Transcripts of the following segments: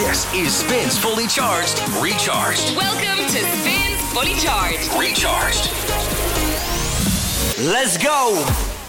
This is Spins Fully Charged, Recharged. Welcome to Spins Fully Charged, Recharged. Let's go.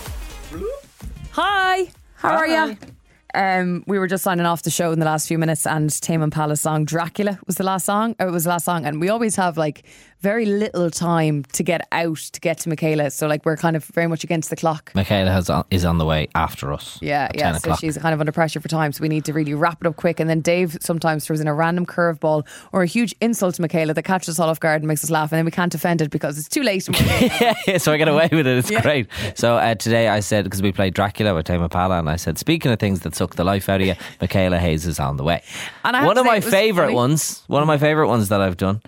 Hi, how are you? We were just signing off the show in the last few minutes, and Tame Impala's song Dracula was the last song. It was the last song, and we always have like very little time to get out to get to Michaela, so like we're kind of very much against the clock. Michaela is on the way after us. Yeah. So she's kind of under pressure for time, so we need to really wrap it up quick. And then Dave sometimes throws in a random curveball or a huge insult to Michaela that catches us all off guard and makes us laugh, and then we can't defend it because it's too late. So I get away with it. It's great. So today I said, because we played Dracula with Tame Impala, and I said, speaking of things that suck the life out of you, Michaela Hayes is on the way. And one of my favourite ones that I've done.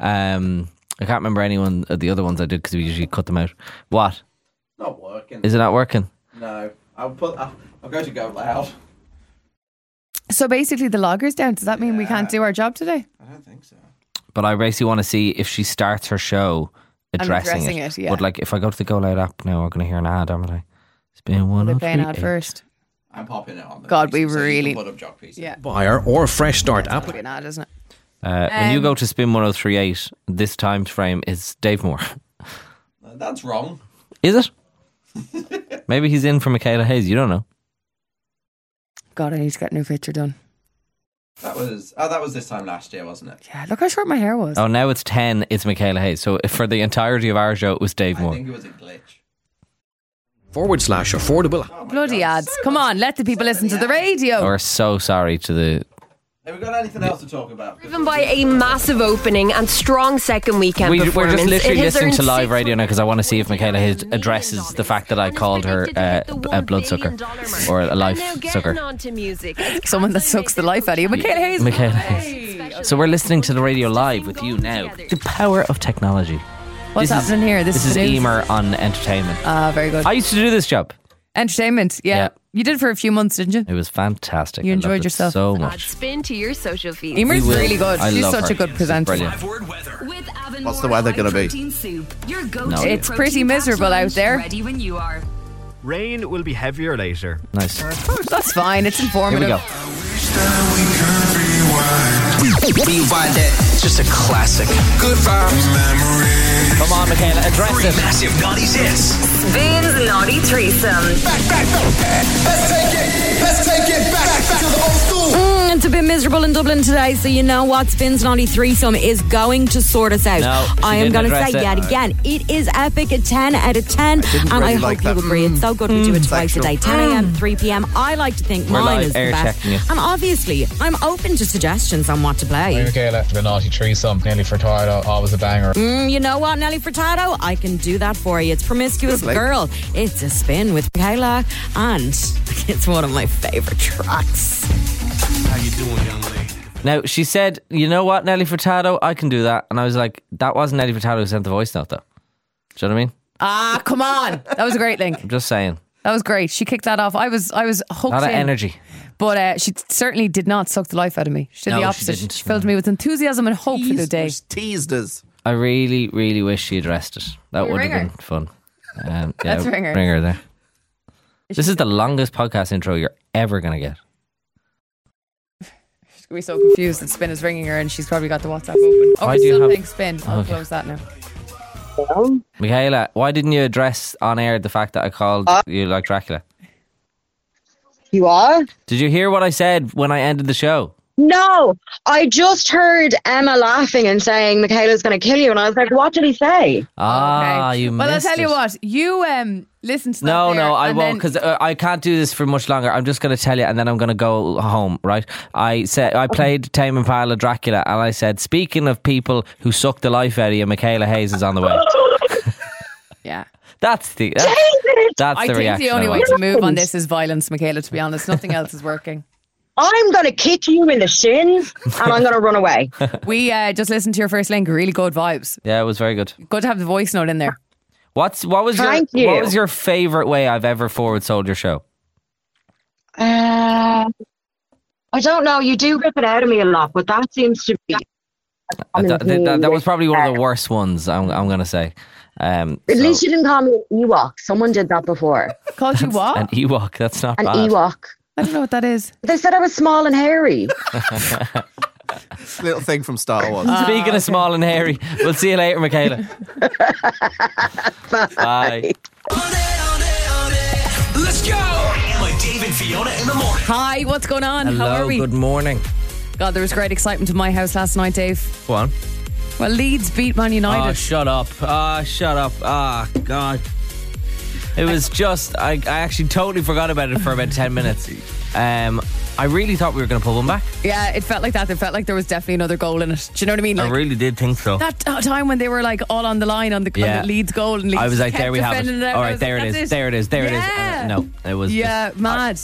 I can't remember any one of the other ones I did because we usually cut them out. What? Not working. Is it not working? No. I'll go to go loud. So basically the logger's down. Does that mean we can't do our job today? I don't think so. But I basically want to see if she starts her show addressing it, yeah. But like if I go to the Go Loud app now, we're going to hear an ad, aren't I? It's been one. They play an ad first. I'm popping it on. God, we PC, so really. you can put up Jock PC. Yeah. Buyer or Fresh Start app. An ad, isn't it? When you go to Spin 1038, this time frame is Dave Moore. That's wrong. Is it? Maybe he's in for Michaela Hayes. You don't know. God, I need to get a new picture done. That was this time last year, wasn't it? Yeah, look how short my hair was. Oh, now it's 10. It's Michaela Hayes. So for the entirety of our show, it was Dave Moore. I think it was a glitch. /affordable. Oh Bloody ads. Come on, let the people listen to the radio. We're so sorry to the... Have we got anything else to talk about? Driven by a massive opening and strong second weekend We're performance. just literally It has listening earned to live 6 radio now because I want to see if Michaela Hayes addresses the fact that I called her a bloodsucker or a life sucker. Someone that sucks the life out of you. Michaela Hayes. Michaela Hayes. So we're listening to the radio live with you now. The power of technology. What's happening here? This is Emer on entertainment. Very good. I used to do this job. Entertainment, yeah. You did it for a few months, didn't you? It was fantastic. You I enjoyed loved it yourself so Add much. Spin to your social feed. Emer's really good. I She's love such her. a good She's presenter. brilliant. What's the weather going to be? No. It's pretty miserable out there. Ready when you are. Rain will be heavier later. Nice. That's fine. It's Here informative. we go. Rewind that. It's just a classic. Good vibes. Come on, Michaela, address Three it. massive naughty hits. Spins Naughty Threesome. Let's take it back to the old school. It's a bit miserable in Dublin today, so you know what? Spins Naughty Threesome is going to sort us out. No, she I am didn't going to address say it. yet again, it is epic, a 10 out of 10, and I hope you agree. It's so good we do it twice a day, 10 a.m, 3 p.m. I like to think We're mine live is the air best. checking it. And obviously, I'm open to suggestions on what to play. Michaela, the Naughty Threesome, Nelly Furtado, always a banger. You know what, Nelly Furtado? I can do that for you. It's Promiscuous Girl. It's a spin with Michaela, and it's one of my favourite tracks. How you doing, young lady? Now, she said, you know what, Nelly Furtado? I can do that. And I was like, that wasn't Nelly Furtado who sent the voice note, though. Do you know what I mean? Ah, come on. That was a great link. I'm just saying. That was great. She kicked that off. I was hooked A lot of in. energy. But she certainly did not suck the life out of me. She did No, the she opposite. didn't. She filled me with enthusiasm and hope for the day. Teased us. I really, really wish she addressed it. That Can we would ring have her? been fun. Yeah, Let's ring her. Ring her there. This is the longest podcast intro you're ever going to get. She's going to be so confused that Spin is ringing her and she's probably got the WhatsApp open. Oh, Why we're do you still have- playing Spin. I'll Okay. close that now. Michaela, why didn't you address on air the fact that I called you like Dracula? You are? Did you hear what I said when I ended the show? No, I just heard Emma laughing and saying Michaela's going to kill you, and I was like, what did he say? Ah, Okay. you Well, I'll missed tell you it. what. You listen to that No, there, I and won't, then- because I can't do this for much longer. I'm just going to tell you, and then I'm going to go home. Right? I played Tame Impala Dracula, and I said, speaking of people who suck the life out of you, Michaela Hayes is on the way. Yeah. That's the I think reaction. the only I way want. to move on this is violence, Michaela, to be honest. Nothing else is working. I'm going to kick you in the shins, and I'm going to run away. We just listened to your first link. Really good vibes. Yeah, it was very good. Good to have the voice note in there. What was your favourite way I've ever forward sold your show? I don't know. You do rip it out of me a lot, but that seems to be... That was probably one of the worst ones, I'm going to say. At least you didn't call me an Ewok. Someone did that before. Called you what? An Ewok, that's not An bad. Ewok. I don't know what that is. They said I was small and hairy. Little thing from Star Wars. Speaking of small and hairy, we'll see you later, Michaela. Bye. Let's go! Emma, Dave and Fiona in the morning. Hi, what's going on? Hello, How are we? good morning. God, there was great excitement in my house last night, Dave. Go on. Well, Leeds beat Man United. Oh, shut up. Oh, God. It was just, I actually totally forgot about it for about 10 minutes. I really thought we were going to pull one back. Yeah, it felt like that. It felt like there was definitely another goal in it. Do you know what I mean? Like, I really did think so. that time when they were like all on the line on the Leeds goal, and Leeds I was like, kept there we have it. defending All right, there like, it is. There it is. There it is. No, it was. Yeah, just, mad.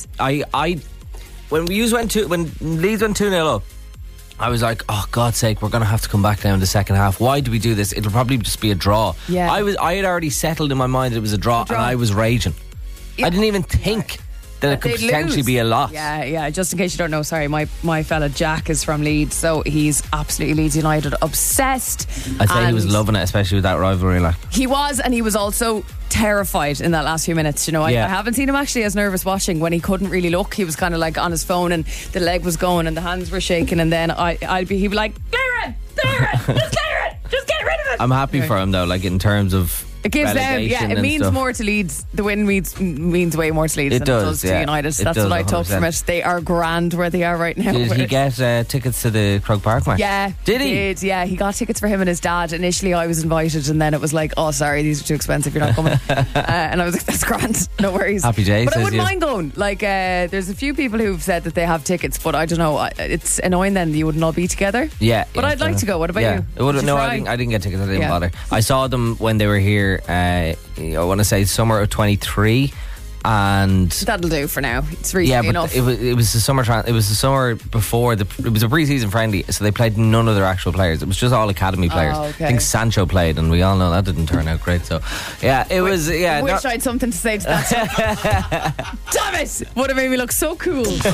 When Leeds went 2-0 up, I was like, oh, God's sake, we're going to have to come back down in the second half. Why do we do this? It'll probably just be a draw. Yeah. I had already settled in my mind that it was a draw. And I was raging. Yeah. I didn't even think that it could potentially be a loss. Yeah. Just in case you don't know, sorry, my fella Jack is from Leeds, so he's absolutely Leeds United obsessed. I'd say he was loving it, especially with that rivalry. Like he was, and he was also terrified in that last few minutes. You know, I haven't seen him actually as nervous watching when he couldn't really look. He was kind of like on his phone, and the leg was going, and the hands were shaking, and then he'd be like, clear it, just clear it, just get rid of it. I'm happy for him though, like in terms of. It gives them, it means stuff. more to Leeds. The win means way more to Leeds than it does to United. That's what I took from it. They are grand where they are right now. Did he get tickets to the Croke Park match? Yeah. Did he? Yeah, he got tickets for him and his dad. Initially I was invited, and then it was like, oh sorry, these are too expensive, you're not coming. And I was like, that's grand, no worries. Happy days. But I wouldn't mind going. Like there's a few people who've said that they have tickets, but I don't know, it's annoying then you wouldn't all be together. Yeah. But I'd like to go. What about you? No, I didn't get tickets. I didn't bother. I saw them when they were here I want to say summer of 23, and that'll do for now. It's recently enough. It was the summer. It was the summer before it was a pre-season friendly, so they played none of their actual players. It was just all academy players. Oh, okay. I think Sancho played, and we all know that didn't turn out great. So yeah, it was. Yeah, I wish I had something to say to that. Damn it! Would have made me look so cool. Emma,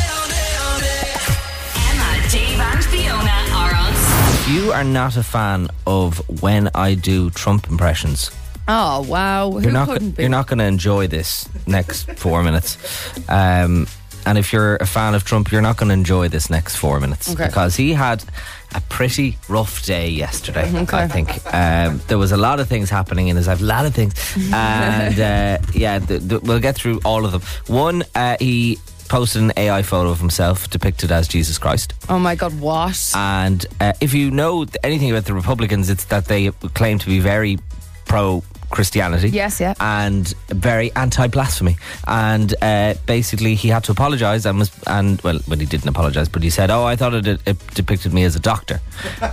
Dave and Fiona are on. If you are not a fan of when I do Trump impressions, oh wow! You're not going to enjoy this next 4 minutes. And if you're a fan of Trump, you're not going to enjoy this next 4 minutes, because he had a pretty rough day yesterday. I think there was a lot of things happening in his life, a lot of things, and we'll get through all of them. One, he posted an AI photo of himself depicted as Jesus Christ. Oh my God, what? And if you know anything about the Republicans, it's that they claim to be very pro Christianity. Yes, yeah. And very anti-blasphemy. And basically he had to apologise well, he didn't apologise, but he said, I thought it depicted me as a doctor.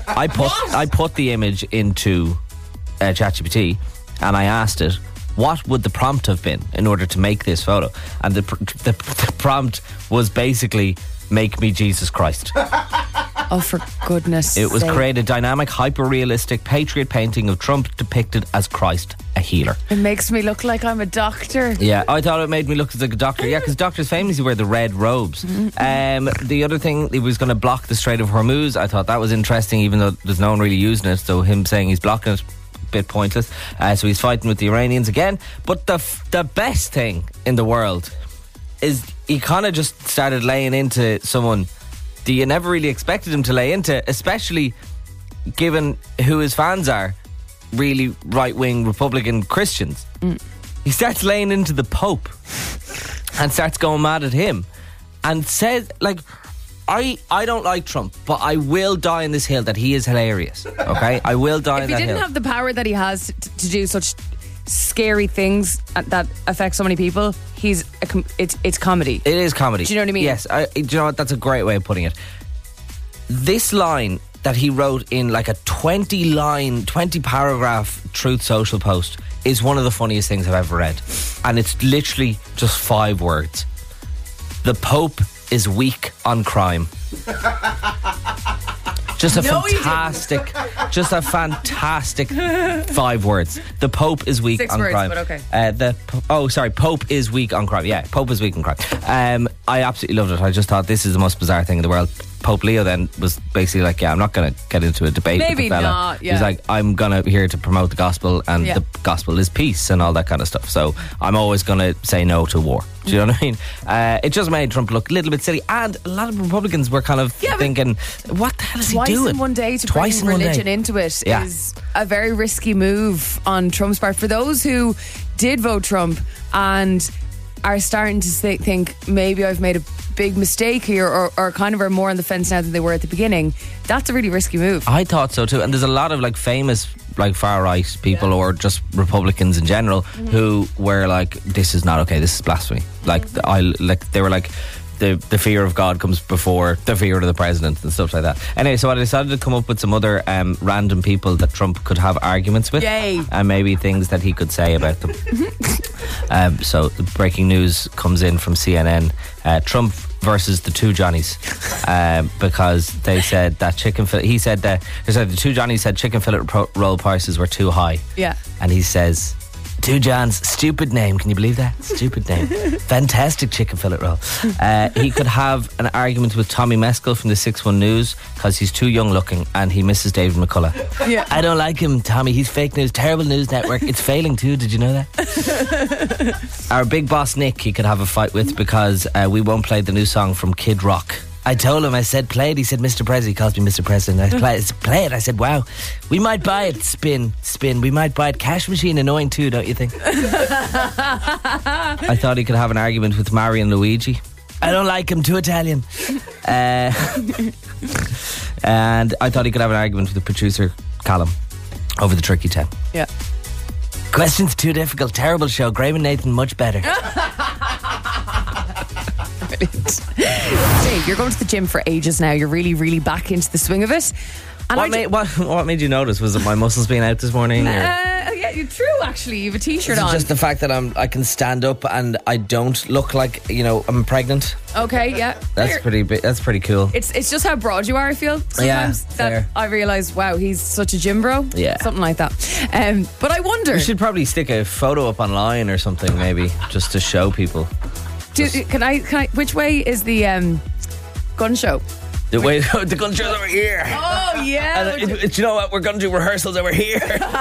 I put the image into ChatGPT and I asked it, what would the prompt have been in order to make this photo? And the prompt was basically, make me Jesus Christ. Oh, for goodness sake. It was sake. Create a dynamic, hyper-realistic patriot painting of Trump depicted as Christ, a healer. It makes me look like I'm a doctor. Yeah, I thought it made me look like a doctor. Yeah, because doctors famously wear the red robes. The other thing, he was going to block the Strait of Hormuz. I thought that was interesting, even though there's no one really using it. So him saying he's blocking it, bit pointless. So he's fighting with the Iranians again. But the best thing in the world is he kind of just started laying into someone that you never really expected him to lay into, especially given who his fans are, really right-wing Republican Christians. He starts laying into the Pope and starts going mad at him and says, like, I don't like Trump, but I will die on this hill that he is hilarious. Okay? I will die on that hill. If he didn't have the power that he has to do such scary things that affect so many people, it's comedy. It is comedy. Do you know what I mean? Yes. Do you know what? That's a great way of putting it. This line that he wrote in like a 20 paragraph Truth Social post is one of the funniest things I've ever read. And it's literally just 5 words. The Pope is weak on crime. Just a fantastic 5 words. The Pope is weak 6 on words, crime. but okay. Pope is weak on crime. Yeah, Pope is weak on crime. I absolutely loved it. I just thought this is the most bizarre thing in the world. Pope Leo then was basically like, yeah, I'm not going to get into a debate with the fella. Not, yeah. He's like, I'm going to here to promote the gospel, and the gospel is peace and all that kind of stuff. So I'm always going to say no to war. Do you know what I mean? It just made Trump look a little bit silly, and a lot of Republicans were kind of thinking, what the hell is he doing? Twice in one day to bring religion into it is a very risky move on Trump's part. For those who did vote Trump and are starting to think maybe I've made a big mistake here, or kind of are more on the fence now than they were at the beginning, that's a really risky move. I thought so too, and there's a lot of like famous like far right people or just Republicans in general who were like, this is not okay, this is blasphemy. Like they were like, the fear of God comes before the fear of the president and stuff like that. Anyway, so I decided to come up with some other random people that Trump could have arguments with. Yay. And maybe things that he could say about them. So the breaking news comes in from CNN. Trump versus the two Johnnies, because they said that the two Johnnies said chicken fillet roll prices were too high. Yeah. And he says, Two Johns, stupid name. Can you believe that? Stupid name. Fantastic chicken fillet roll. He could have an argument with Tommy Meskel from the 6-1 News because he's too young looking and he misses David McCullough. Yeah. I don't like him, Tommy. He's fake news. Terrible news network. It's failing too. Did you know that? Our big boss Nick, he could have a fight with because we won't play the new song from Kid Rock. I told him, I said, play it. He said, Mr. President. He calls me Mr. President. I play it. I said, wow, we might buy it. Spin. We might buy it. Cash Machine annoying too, don't you think? I thought he could have an argument with Mario and Luigi. I don't like him, too Italian. And I thought he could have an argument with the producer, Callum, over the Tricky 10. Yeah. Questions too difficult. Terrible show. Graham and Nathan much better. Dave, you're going to the gym for ages now. You're really, really back into the swing of it. And what made you notice? Was it my muscles being out this morning? Yeah, you're true. Actually, you have a t-shirt on. Just the fact that I can stand up and I don't look like I'm pregnant. Okay, yeah, that's pretty big. That's pretty cool. It's just how broad you are. I feel sometimes that I realise. Wow, he's such a gym bro. Yeah, something like that. But I wonder. We should probably stick a photo up online or something, maybe, just to show people. Can I? Which way is the gun show? The gun show's over here. Oh yeah. And you know what? We're going to do rehearsals over here.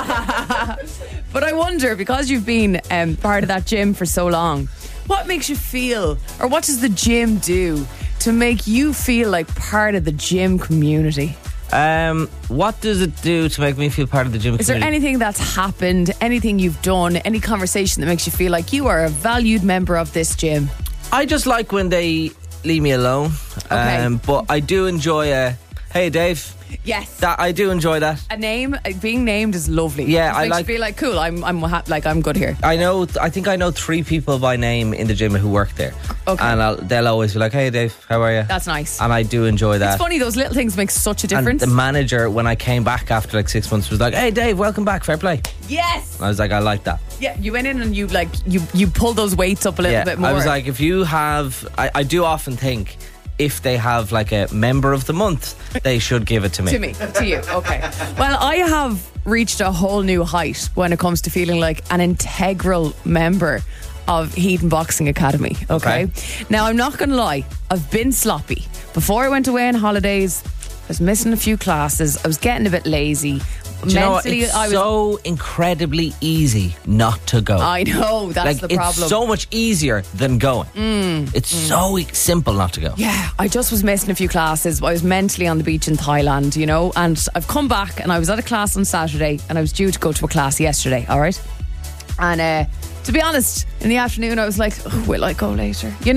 But I wonder, because you've been part of that gym for so long, what makes you feel, or what does the gym do to make you feel like part of the gym community? What does it do to make me feel part of the gym community? Is there anything that's happened, anything you've done, any conversation that makes you feel like you are a valued member of this gym? I just like when they leave me alone. Okay. But I do enjoy hey Dave. Yes. That I do enjoy that. A name, being named is lovely. Yeah, I makes you feel like cool. I'm good here. I think I know 3 people by name in the gym who work there. Okay. And they'll always be like, hey Dave, how are you? That's nice. And I do enjoy that. It's funny, those little things make such a difference. And the manager, when I came back after like 6 months, was like, hey Dave, welcome back, fair play. Yes. I was like, I like that. Yeah, you went in and you pull those weights up a little bit more. I was like, if you have, I do often think, if they have like a member of the month, they should give it to me. To you, okay. Well, I have reached a whole new height when it comes to feeling like an integral member of Heaton Boxing Academy, okay? Now, I'm not going to lie, I've been sloppy. Before I went away on holidays, I was missing a few classes, I was getting a bit lazy. Do you know what? It's so incredibly easy not to go. I know, that's the problem. It's so much easier than going. It's so simple not to go. Yeah, I just was missing a few classes. I was mentally on the beach in Thailand, and I've come back and I was at a class on Saturday and I was due to go to a class yesterday, alright? And to be honest, in the afternoon I was like, will I go later? The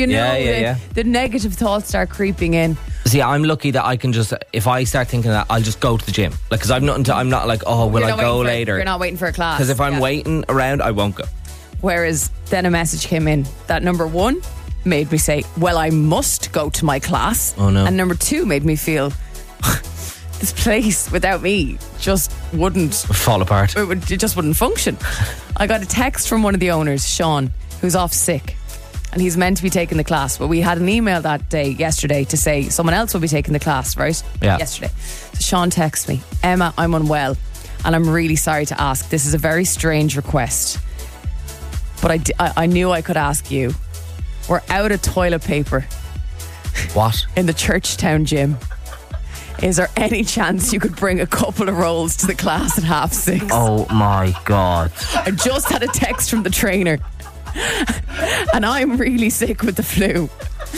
negative thoughts start creeping in. See, I'm lucky that I can just, if I start thinking that, I'll just go to the gym. Like, because I'm not like, will I go later? You're not waiting for a class. Because if I'm waiting around, I won't go. Whereas then a message came in that number 1 made me say, well, I must go to my class. Oh no. And number 2 made me feel this place without me just wouldn't fall apart. It just wouldn't function. I got a text from one of the owners, Sean, who's off sick. And he's meant to be taking the class, but we had an email that day, yesterday, to say someone else will be taking the class, right? Yeah. Yesterday. So Sean texts me, Emma, I'm unwell and I'm really sorry to ask. This is a very strange request, but I knew I could ask you. We're out of toilet paper. What? In the Churchtown gym. Is there any chance you could bring a couple of rolls to the class at 6:30? Oh my God. I just had a text from the trainer and I'm really sick with the flu.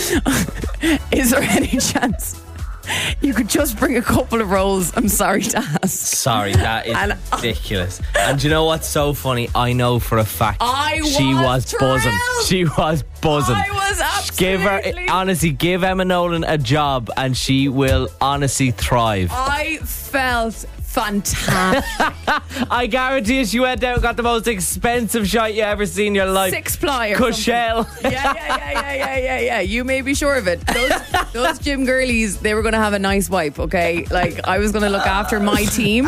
Is there any chance you could just bring a couple of rolls? I'm sorry to ask. Sorry, that is ridiculous. And do you know what's so funny? I know for a fact she was buzzing. She was buzzing. I was absolutely. Give Emma Nolan a job and she will honestly thrive. I felt fantastic. I guarantee you she went out and got the most expensive shot you ever seen in your life. 6-ply or Cushell. Yeah. You may be sure of it. Those gym girlies, they were going to have a nice wipe, okay? Like, I was going to look after my team.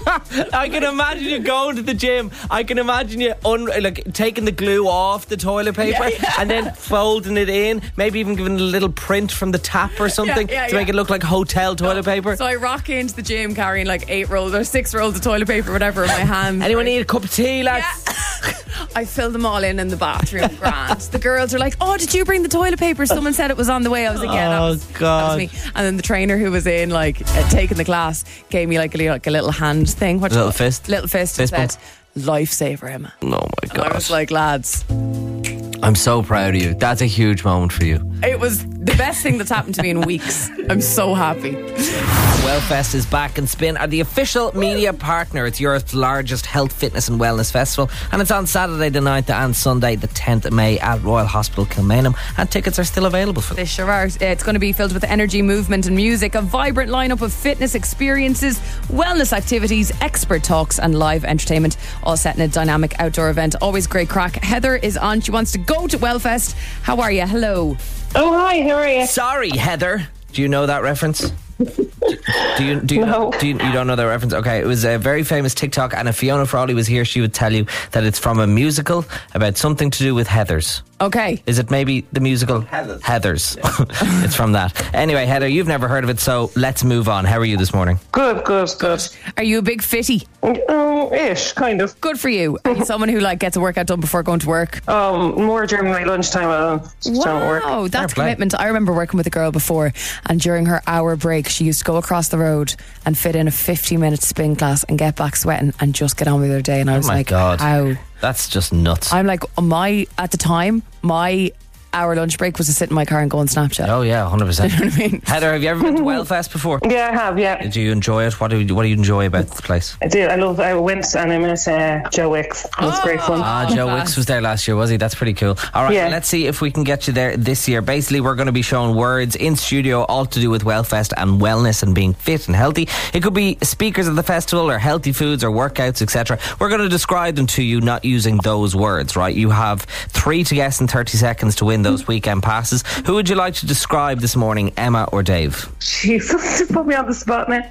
I can imagine you going to the gym. I can imagine you taking the glue off the toilet paper and then folding it in, maybe even giving a little print from the tap or something to make it look like hotel toilet paper. So I rock into the gym carrying like 8 rolls or 6 rolls of toilet paper, whatever, in my hand. Anyone need a cup of tea, lads? Yeah. I filled them all in the bathroom. Grand. The girls are like, "Oh, did you bring the toilet paper? Someone said it was on the way." I was like, "Yeah, that was me." And then the trainer who was in taking the class gave me like a little hand thing. What? Little fist. Little fist. Fist said, "Lifesaver, Emma." Oh my God! And I was like, lads, I'm so proud of you. That's a huge moment for you. It was the best thing that's happened to me in weeks. I'm so happy. Wellfest is back, and Spin are the official media partner. It's Europe's largest health, fitness and wellness festival, and it's on Saturday the 9th and Sunday the 10th of May at Royal Hospital Kilmainham, and tickets are still available for them. They sure are. It's going to be filled with energy, movement and music, a vibrant lineup of fitness experiences, wellness activities, expert talks and live entertainment, all set in a dynamic outdoor event. Always great crack. Heather is on. She wants to go to Wellfest. How are you? Hello. Oh, hi. How are you? Sorry, Heather. Do you know that reference? Do you No. you don't know that reference? Okay, it was a very famous TikTok, and if Fiona Frawley was here, she would tell you that it's from a musical about something to do with heathers. Okay. Is it maybe the musical Heathers? It's from that. Anyway, Heather, you've never heard of it, so let's move on. How are you this morning? Good. Are you a big fitty? Ish, kind of. Good for you. Are you someone who gets a workout done before going to work? More during my lunchtime. I don't work. Wow, that's commitment. I remember working with a girl before, and during her hour break, she used to go across the road and fit in a 50-minute spin class and get back sweating and just get on with her day. And I was like, God. how? That's just nuts. I'm like, at the time, my hour lunch break was to sit in my car and go on Snapchat. Oh yeah, 100%. You know what I mean? Heather, have you ever been to Wellfest before? Yeah, I have, yeah. Do you enjoy it? What do you enjoy about the place? I did. I went and I met Joe Wicks. It was great fun. Joe Wicks was there last year, was he? That's pretty cool. Alright, Let's see if we can get you there this year. Basically, we're going to be showing words in studio all to do with Wellfest and wellness and being fit and healthy. It could be speakers of the festival or healthy foods or workouts, etc. We're going to describe them to you, not using those words, right? You have 3 to guess in 30 seconds to win those weekend passes. Who would you like to describe this morning, Emma or Dave? Jesus, you put me on the spot now.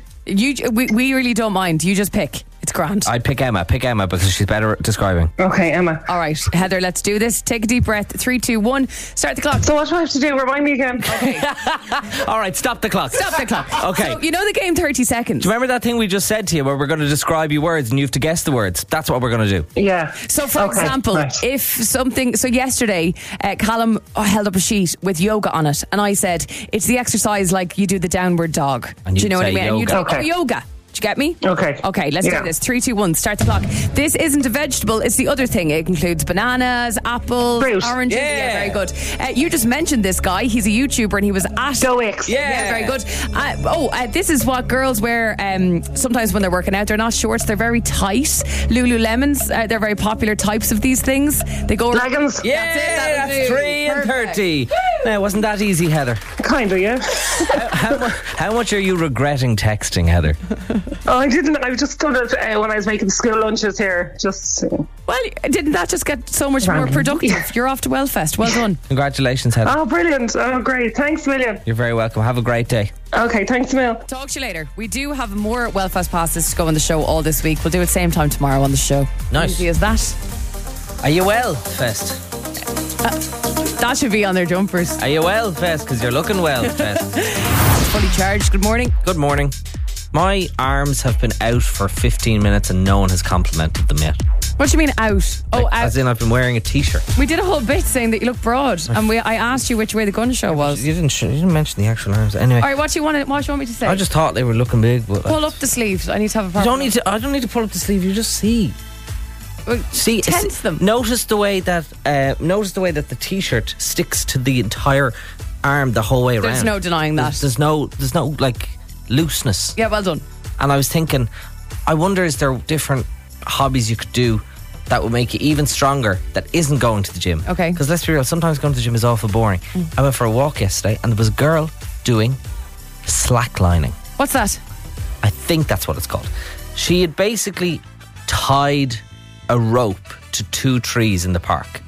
We really don't mind. You just pick. It's grand. I'd pick Emma. Pick Emma because she's better at describing. Okay, Emma. All right, Heather, let's do this. Take a deep breath. 3, 2, 1. Start the clock. So what do I have to do? Remind me again. Okay. All right, stop the clock. Stop the clock. Okay. So, you know the game 30 seconds. Do you remember that thing we just said to you where we're going to describe you words and you have to guess the words? That's what we're going to do. Yeah. So for example, if something... So yesterday, Callum held up a sheet with yoga on it, and I said, it's the exercise like you do the downward dog. And do you know what I mean? Yoga. And you'd say, yoga. Do you get me? Okay, let's do this. 3, 2, 1, start the clock. This isn't a vegetable, it's the other thing. It includes bananas, apples, fruit, oranges. Yeah, very good. You just mentioned this guy. He's a YouTuber and he was at Joe Wicks. Yeah, very good. This is what girls wear sometimes when they're working out. They're not shorts, they're very tight. Lululemons, they're very popular types of these things. They go leggings. Yeah, that's 3 and 30. Now, wasn't that easy, Heather? Kind of, yeah. How much are you regretting texting, Heather? Oh, I didn't. I just done it when I was making school lunches here. Well, didn't that just get so much more productive? Yeah. You're off to Wellfest. Well done. Congratulations, Heather. Oh, brilliant. Oh, great. Thanks a million. You're very welcome. Have a great day. Okay, thanks a million. Talk to you later. We do have more Wellfest passes to go on the show all this week. We'll do it same time tomorrow on the show. Nice. Easy as that. Are you Wellfest? That should be on their jumpers. Are you Wellfest? Because you're looking Wellfest. Fully charged. Good morning. Good morning. My arms have been out for 15 minutes and no one has complimented them yet. What do you mean out? Oh, out. As in, I've been wearing a t-shirt. We did a whole bit saying that you look broad, and I asked you which way the gun show was. You didn't mention the actual arms. Anyway. All right, what do you want me to say? I just thought they were looking big. But pull up the sleeves. I need to have a proper. I don't need to pull up the sleeve. You just see. Well, see, tense them. Notice the way that the t-shirt sticks to the entire arm the whole way around. There's no denying that. There's no like looseness. Yeah, well done. And I was thinking, I wonder, is there different hobbies you could do that would make you even stronger that isn't going to the gym? Okay. Because let's be real, sometimes going to the gym is awful boring. I went for a walk yesterday and there was a girl doing slacklining. What's that? I think that's what it's called. She had basically tied a rope to 2 trees in the park.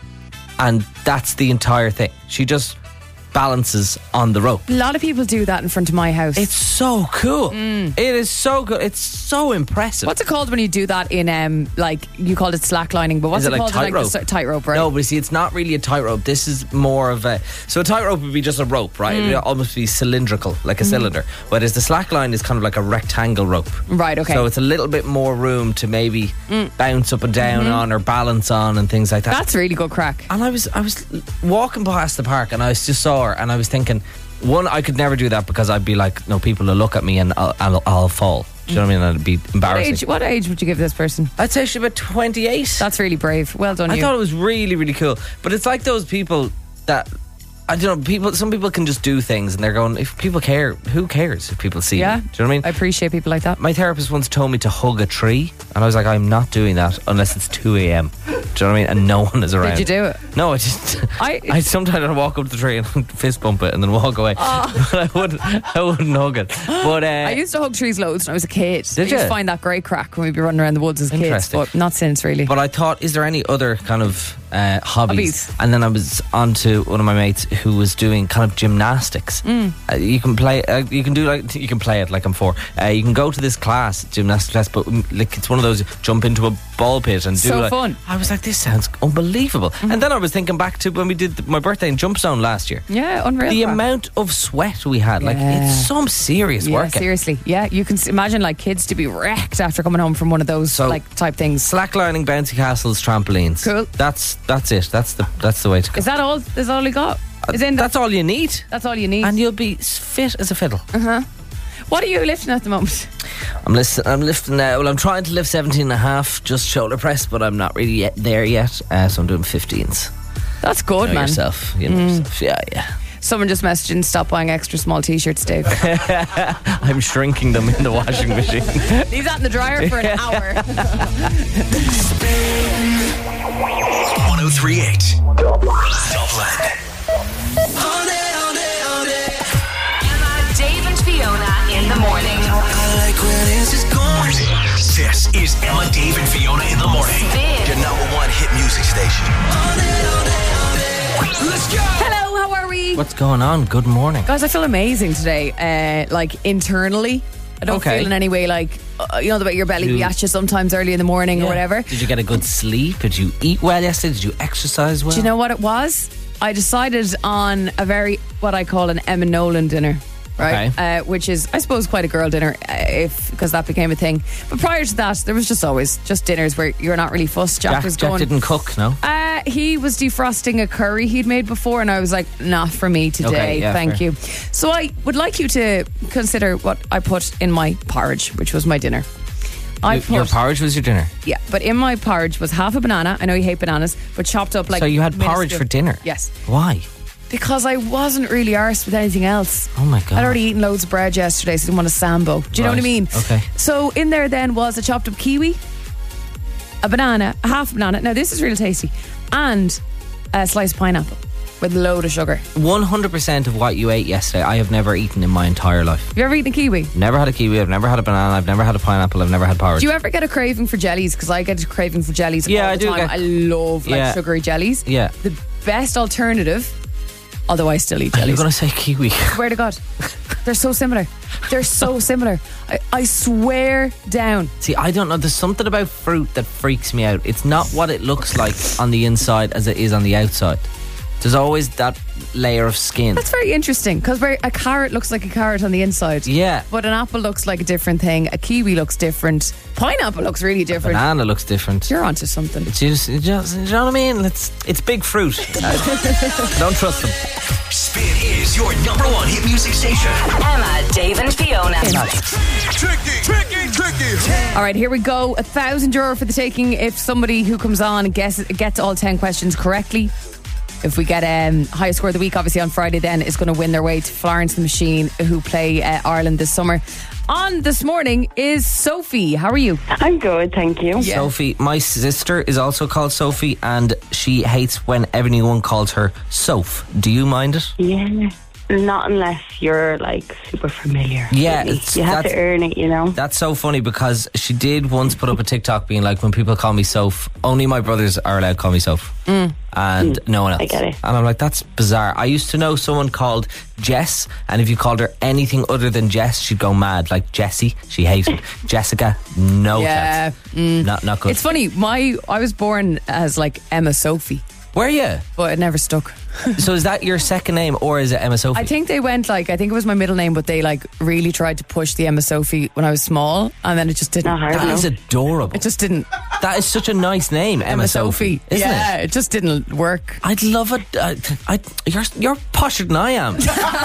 And that's the entire thing. She just balances on the rope. A lot of people do that in front of my house. It's so cool. It is so good. It's so impressive. What's it called when you do that in like you called it slacklining, but what's it called? Tightrope? Tightrope, right? No, but see, it's not really a tightrope. This is more of a tightrope would be just a rope, right? It would almost be cylindrical, like a cylinder. Whereas the slackline is kind of like a rectangle rope. Right, okay. So it's a little bit more room to maybe bounce up and down on or balance on and things like that. That's really good crack. And I was walking past the park and I just saw her and I was thinking, one, I could never do that because I'd be like, no, people will look at me and I'll fall. Do you know what I mean? It'd be embarrassing. What age would you give this person? I'd say she's about 28. That's really brave. Well done, I thought it was really, really cool. But it's like those people that, I don't know, some people can just do things and they're going, if people care, who cares if people see yeah. me? Do you know what I mean? I appreciate people like that. My therapist once told me to hug a tree and I was like, I'm not doing that unless it's 2 a.m. Do you know what I mean? And no one is around. Did you do it? No, I just I sometimes I'd walk up to the tree and fist bump it and then walk away. But I wouldn't hug it. But I used to hug trees loads when I was a kid. Did you? I used to find that great crack when we'd be running around the woods as kids, but not since really. But I thought, is there any other kind of hobbies? And then I was on to one of my mates who was doing kind of gymnastics. You can play you can play it like I'm 4. You can go to this gymnastics class, but like it's one of those jump into a ball pit and do so fun. I was like, this sounds unbelievable. And then I was thinking back to when we did my birthday in Jump Zone last year. Yeah, unreal. The amount of sweat we had, like it's some serious work. Seriously, yeah. You can imagine like kids to be wrecked after coming home from one of those like type things. Slacklining, bouncy castles, trampolines. Cool. That's it. That's the way to go. Is that all? Is that all you got? That's all you need. That's all you need. And you'll be fit as a fiddle. What are you lifting at the moment? I'm lifting well, I'm trying to lift 17 and a half, just shoulder press, but I'm not really there yet. So I'm doing 15s. That's good, you know man. Yourself. You know yourself. Yeah. Someone just messaged in, stop buying extra small t-shirts, Dave. I'm shrinking them in the washing machine. Leave that in the dryer for an hour. 1038 Dublin. Emma, Dave and Fiona in the morning. I like where this is going. This is Emma, Dave and Fiona in the morning. Your #1 hit music station. Let's go. Hello, how are we? What's going on? Good morning. Guys, I feel amazing today. Like internally. I don't feel in any way like, you know, the way your belly be at you sometimes early in the morning or whatever. Did you get a good sleep? Did you eat well yesterday? Did you exercise well? Do you know what it was? I decided on a very, what I call an Emma Nolan dinner. Right, Okay. Which is, I suppose, quite a girl dinner, because that became a thing. But prior to that, there was just always just dinners where you're not really fussed. Jack was going. Jack didn't cook, no. He was defrosting a curry he'd made before, and I was like, not for me today. Okay, yeah, thank fair. you. So I would like you to consider what I put in my porridge, which was my dinner. Your porridge was your dinner? Yeah, but in my porridge was half a banana. I know you hate bananas, but chopped up like. So you had porridge minuscule. for dinner? Yes. Why? Because I wasn't really arsed with anything else. Oh my God. I'd already eaten loads of bread yesterday, so I didn't want a sambo. Do you know what I mean? Okay. So in there then was a chopped up kiwi, a banana, a half banana. Now this is real tasty. And a slice of pineapple with a load of sugar. 100% of what you ate yesterday I have never eaten in my entire life. Have you ever eaten a kiwi? Never had a kiwi, I've never had a banana, I've never had a pineapple, I've never had porridge. Do you ever get a craving for jellies? Because I get a craving for jellies all I the do time. I love sugary jellies. Yeah. The best alternative, although I still eat Are you jellies. going to say kiwi? Swear to God. They're so similar. They're so similar. I swear down. See, I don't know. There's something about fruit that freaks me out. It's not what it looks like on the inside as it is on the outside. There's always that layer of skin. That's very interesting because a carrot looks like a carrot on the inside. Yeah. But an apple looks like a different thing. A kiwi looks different. Pineapple looks really different. Banana looks different. You're onto something. It's just, you know what I mean? It's big fruit. Don't trust them. Spin is your number one hit music station. Emma, Dave and Fiona. Tricky. All right, here we go. €1,000 for the taking if somebody who comes on gets all 10 questions correctly. If we get highest score of the week, obviously on Friday, then is going to win their way to Florence the Machine, who play Ireland this summer. On this morning is Sophie. How are you? I'm good, thank you. Yeah. Sophie, my sister is also called Sophie, and she hates when everyone calls her Soph. Do you mind it? Yeah. Not unless you're like super familiar. Yeah, you have to earn it, you know. That's so funny because she did once put up a TikTok being like, when people call me Soph, only my brothers are allowed to call me Soph. And no one else. I get it. And I'm like, that's bizarre. I used to know someone called Jess, and if you called her anything other than Jess, she'd go mad. Like Jessie, she hated Jessica, no chance. Not good. It's funny, I was born as like Emma Sophie. Were you? But it never stuck. So is that your second name or is it Emma Sophie? I think they went I think it was my middle name, but they really tried to push the Emma Sophie when I was small, and then it just didn't. That is adorable. It just didn't. That is such a nice name, Emma Sophie. Isn't yeah, it? It just didn't work. I'd love it. You're posher than I am.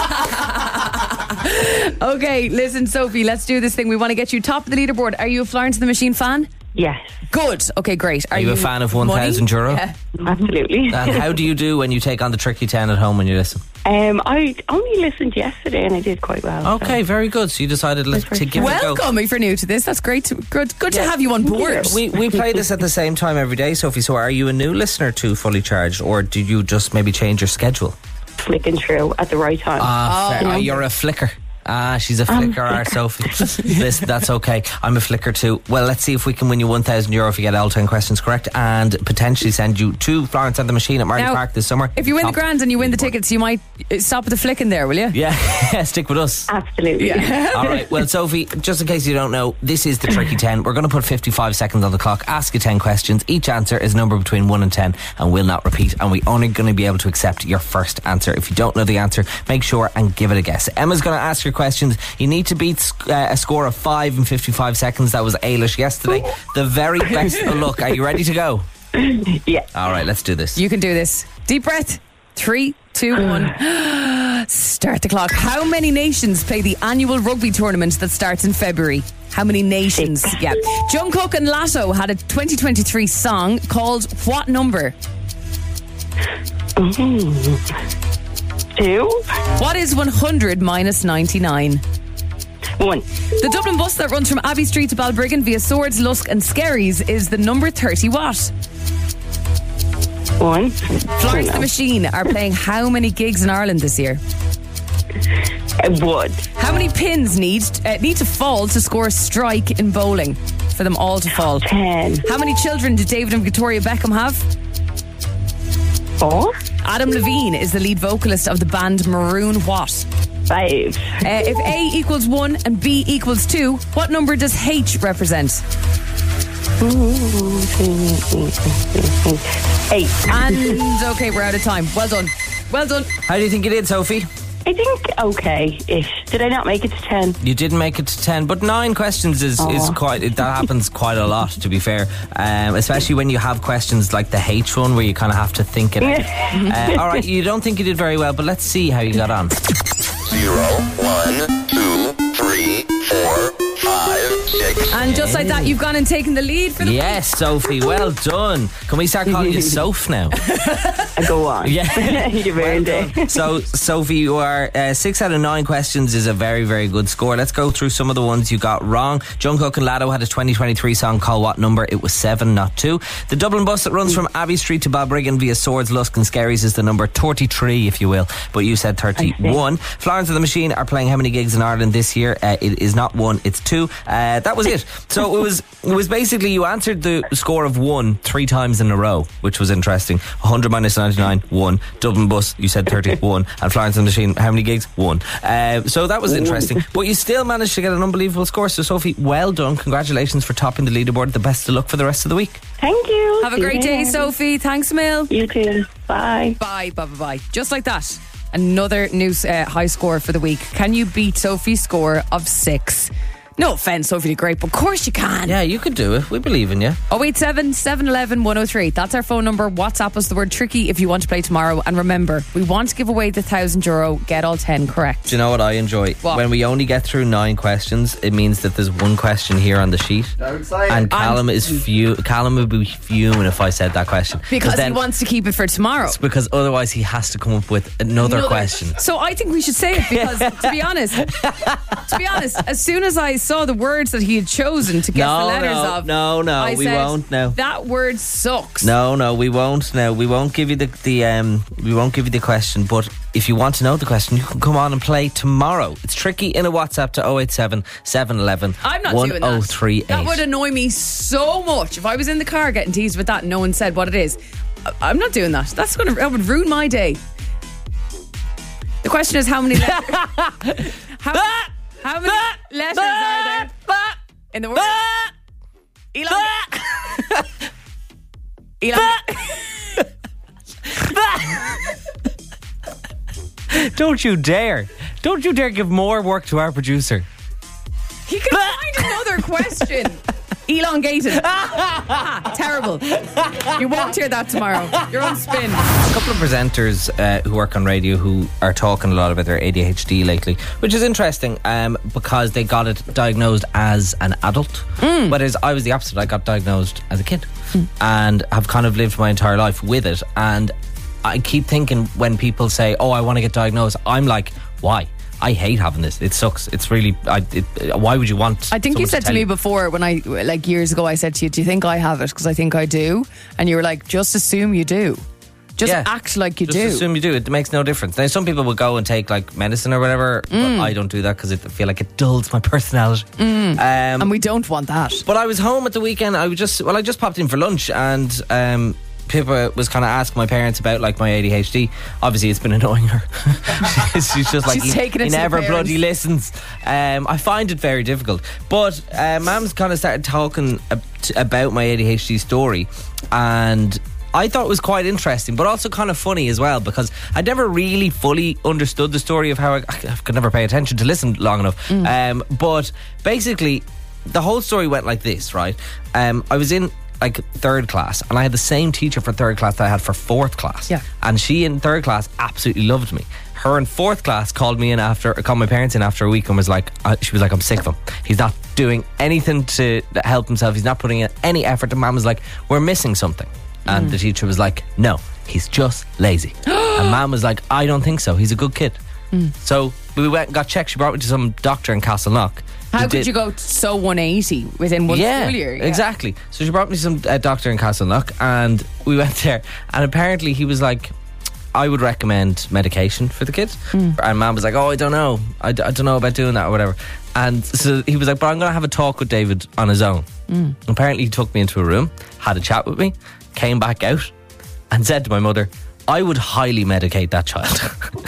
Okay, listen, Sophie, let's do this thing. We want to get you top of the leaderboard. Are you a Florence the Machine fan? Yes. Good. Okay, great. Are you a fan of €1,000? Yeah. Absolutely. And how do you do when you take on the Tricky 10 at home when you listen? I only listened yesterday and I did quite well. Okay, very good. So you decided to give it a go. Welcome if you're new to this. That's great. Good to have you on board. We play this at the same time every day, Sophie. So are you a new listener to Fully Charged, or did you just maybe change your schedule? Flicking through at the right time. Fair. You're a flicker. She's a flicker, our Sophie. Listen, that's okay. I'm a flicker too. Well, let's see if we can win you €1,000 if you get all 10 questions correct, and potentially send you to Florence and the Machine at Marley Park this summer. If you win the grand and you win the tickets, you might stop at the flicking there, will you? Yeah, stick with us. Absolutely. Yeah. All right. Well, Sophie, just in case you don't know, this is the Tricky 10. We're going to put 55 seconds on the clock, ask you 10 questions. Each answer is a number between 1 and 10 and will not repeat, and we're only going to be able to accept your first answer. If you don't know the answer, make sure and give it a guess. Emma's going to ask your questions. You need to beat a score of 5 in 55 seconds. That was Ailish yesterday. The very best of luck. Are you ready to go? Yeah. All right, let's do this. You can do this. Deep breath. 3, 2, 1. Start the clock. How many nations play the annual rugby tournament that starts in February? How many nations? 6. Yeah. Jungkook and Latto had a 2023 song called what number? 2. What is 100 minus 99? 1. The Dublin bus that runs from Abbey Street to Balbriggan via Swords, Lusk and Skerries is the number 30 what? 1. Florence the Machine are playing how many gigs in Ireland this year? 1. How many pins need to fall to score a strike in bowling? For them all to fall. 10. How many children do David and Victoria Beckham have? 4. Adam Levine is the lead vocalist of the band Maroon what? 5. If A equals 1 and B equals 2, what number does H represent? 8. And okay, we're out of time. Well done. How do you think you did, Sophie? I think okay-ish. Did I not make it to 10? You didn't make it to 10, but 9 questions is quite, that happens quite a lot, to be fair, especially when you have questions like the H one where you kind of have to think it out. All right, you don't think you did very well, but let's see how you got on. 0, 1, 2, 3, 4, 5, 6. And just like that, you've gone and taken the lead for the Yes, Sophie, well done. Can we start calling you Soph now? Go on. Yeah. You've earned it. So, Sophie, you are 6 out of 9 questions is a very, very good score. Let's go through some of the ones you got wrong. Jungkook and Latto had a 2023 song called what number? It was 7, not 2. The Dublin bus that runs from Abbey Street to Balbriggan via Swords, Lusk and Skerries is the number 33, if you will, but you said 31. Florence and the Machine are playing how many gigs in Ireland this year? It is not 1, it's 2. That was it. So So it was basically you answered the score of 1 3 times in a row, which was interesting. 100 minus 99, 1. Dublin Bus, you said 30, 1. And Florence and the Machine, how many gigs? 1. So that was interesting. But you still managed to get an unbelievable score. So Sophie, well done. Congratulations for topping the leaderboard. The best of luck for the rest of the week. Thank you. Have a great day, Sophie. Thanks, Emil. You too. Bye. Bye. Just like that. Another new high score for the week. Can you beat Sophie's score of 6? No offence, Sophie did great, but of course you can. Yeah, you could do it. We believe in you. 087 711 103. That's our phone number. WhatsApp us the word tricky if you want to play tomorrow. And remember, we want to give away the €1,000. Get all 10 correct. Do you know what I enjoy? What? When we only get through 9 questions, it means that there's one question here on the sheet. And Callum Callum would be fuming if I said that question. Because he wants to keep it for tomorrow. It's because otherwise he has to come up with another question. So I think we should say it because, to be honest, as soon as I saw the words that he had chosen to guess the letters of, I we said, won't now. That word sucks. No, we won't now. We won't give you the question, but if you want to know the question, you can come on and play tomorrow. It's tricky in a WhatsApp to 087 711 I'm not doing that. 1038. That would annoy me so much if I was in the car getting teased with that and no one said what it is. I'm not doing that. That would ruin my day. The question is how many letters how many letters are there in the word Elon? Don't you dare give more work to our producer. He can find another question. Elongated. Terrible. You won't hear that tomorrow. You're on spin. A couple of presenters who work on radio who are talking a lot about their ADHD lately, which is interesting because they got it diagnosed as an adult. Whereas I was the opposite. I got diagnosed as a kid and have kind of lived my entire life with it. And I keep thinking when people say, oh, I want to get diagnosed, I'm like, why? I hate having this. It sucks. It's really. Why would you want? I think you said to me before when years ago I said to you, do you think I have it? Because I think I do. And you were like, just assume you do. Just act like you do. Just assume you do. It makes no difference. Now, some people will go and take like medicine or whatever, but I don't do that because I feel like it dulls my personality. And we don't want that. But I was home at the weekend. I just popped in for lunch and Pippa was kind of asking my parents about like my ADHD. Obviously it's been annoying her. She's just like, he never bloody listens. I find it very difficult, but Mam's kind of started talking about my ADHD story, and I thought it was quite interesting, but also kind of funny as well, because I never really fully understood the story of how I could never pay attention to listen long enough. But basically the whole story went like this, right? I was in like 3rd class and I had the same teacher for 3rd class that I had for 4th class. Yeah. And she in 3rd class absolutely loved me. Her in 4th class called my parents in after a week and was like, she was like, I'm sick of him. He's not doing anything to help himself. He's not putting in any effort. And Mum was like, we're missing something. And the teacher was like, no, he's just lazy. And Mum was like, I don't think so. He's a good kid. So we went and got checked. She brought me to some doctor in Castleknock. How could you go so 180 within one school year? Yeah, exactly. So she brought me to some doctor in Castleknock and we went there, and apparently he was like, I would recommend medication for the kids. And Mum was like, oh, I don't know. I don't know about doing that or whatever. And so he was like, but I'm going to have a talk with David on his own. Apparently he took me into a room, had a chat with me, came back out and said to my mother, I would highly medicate that child.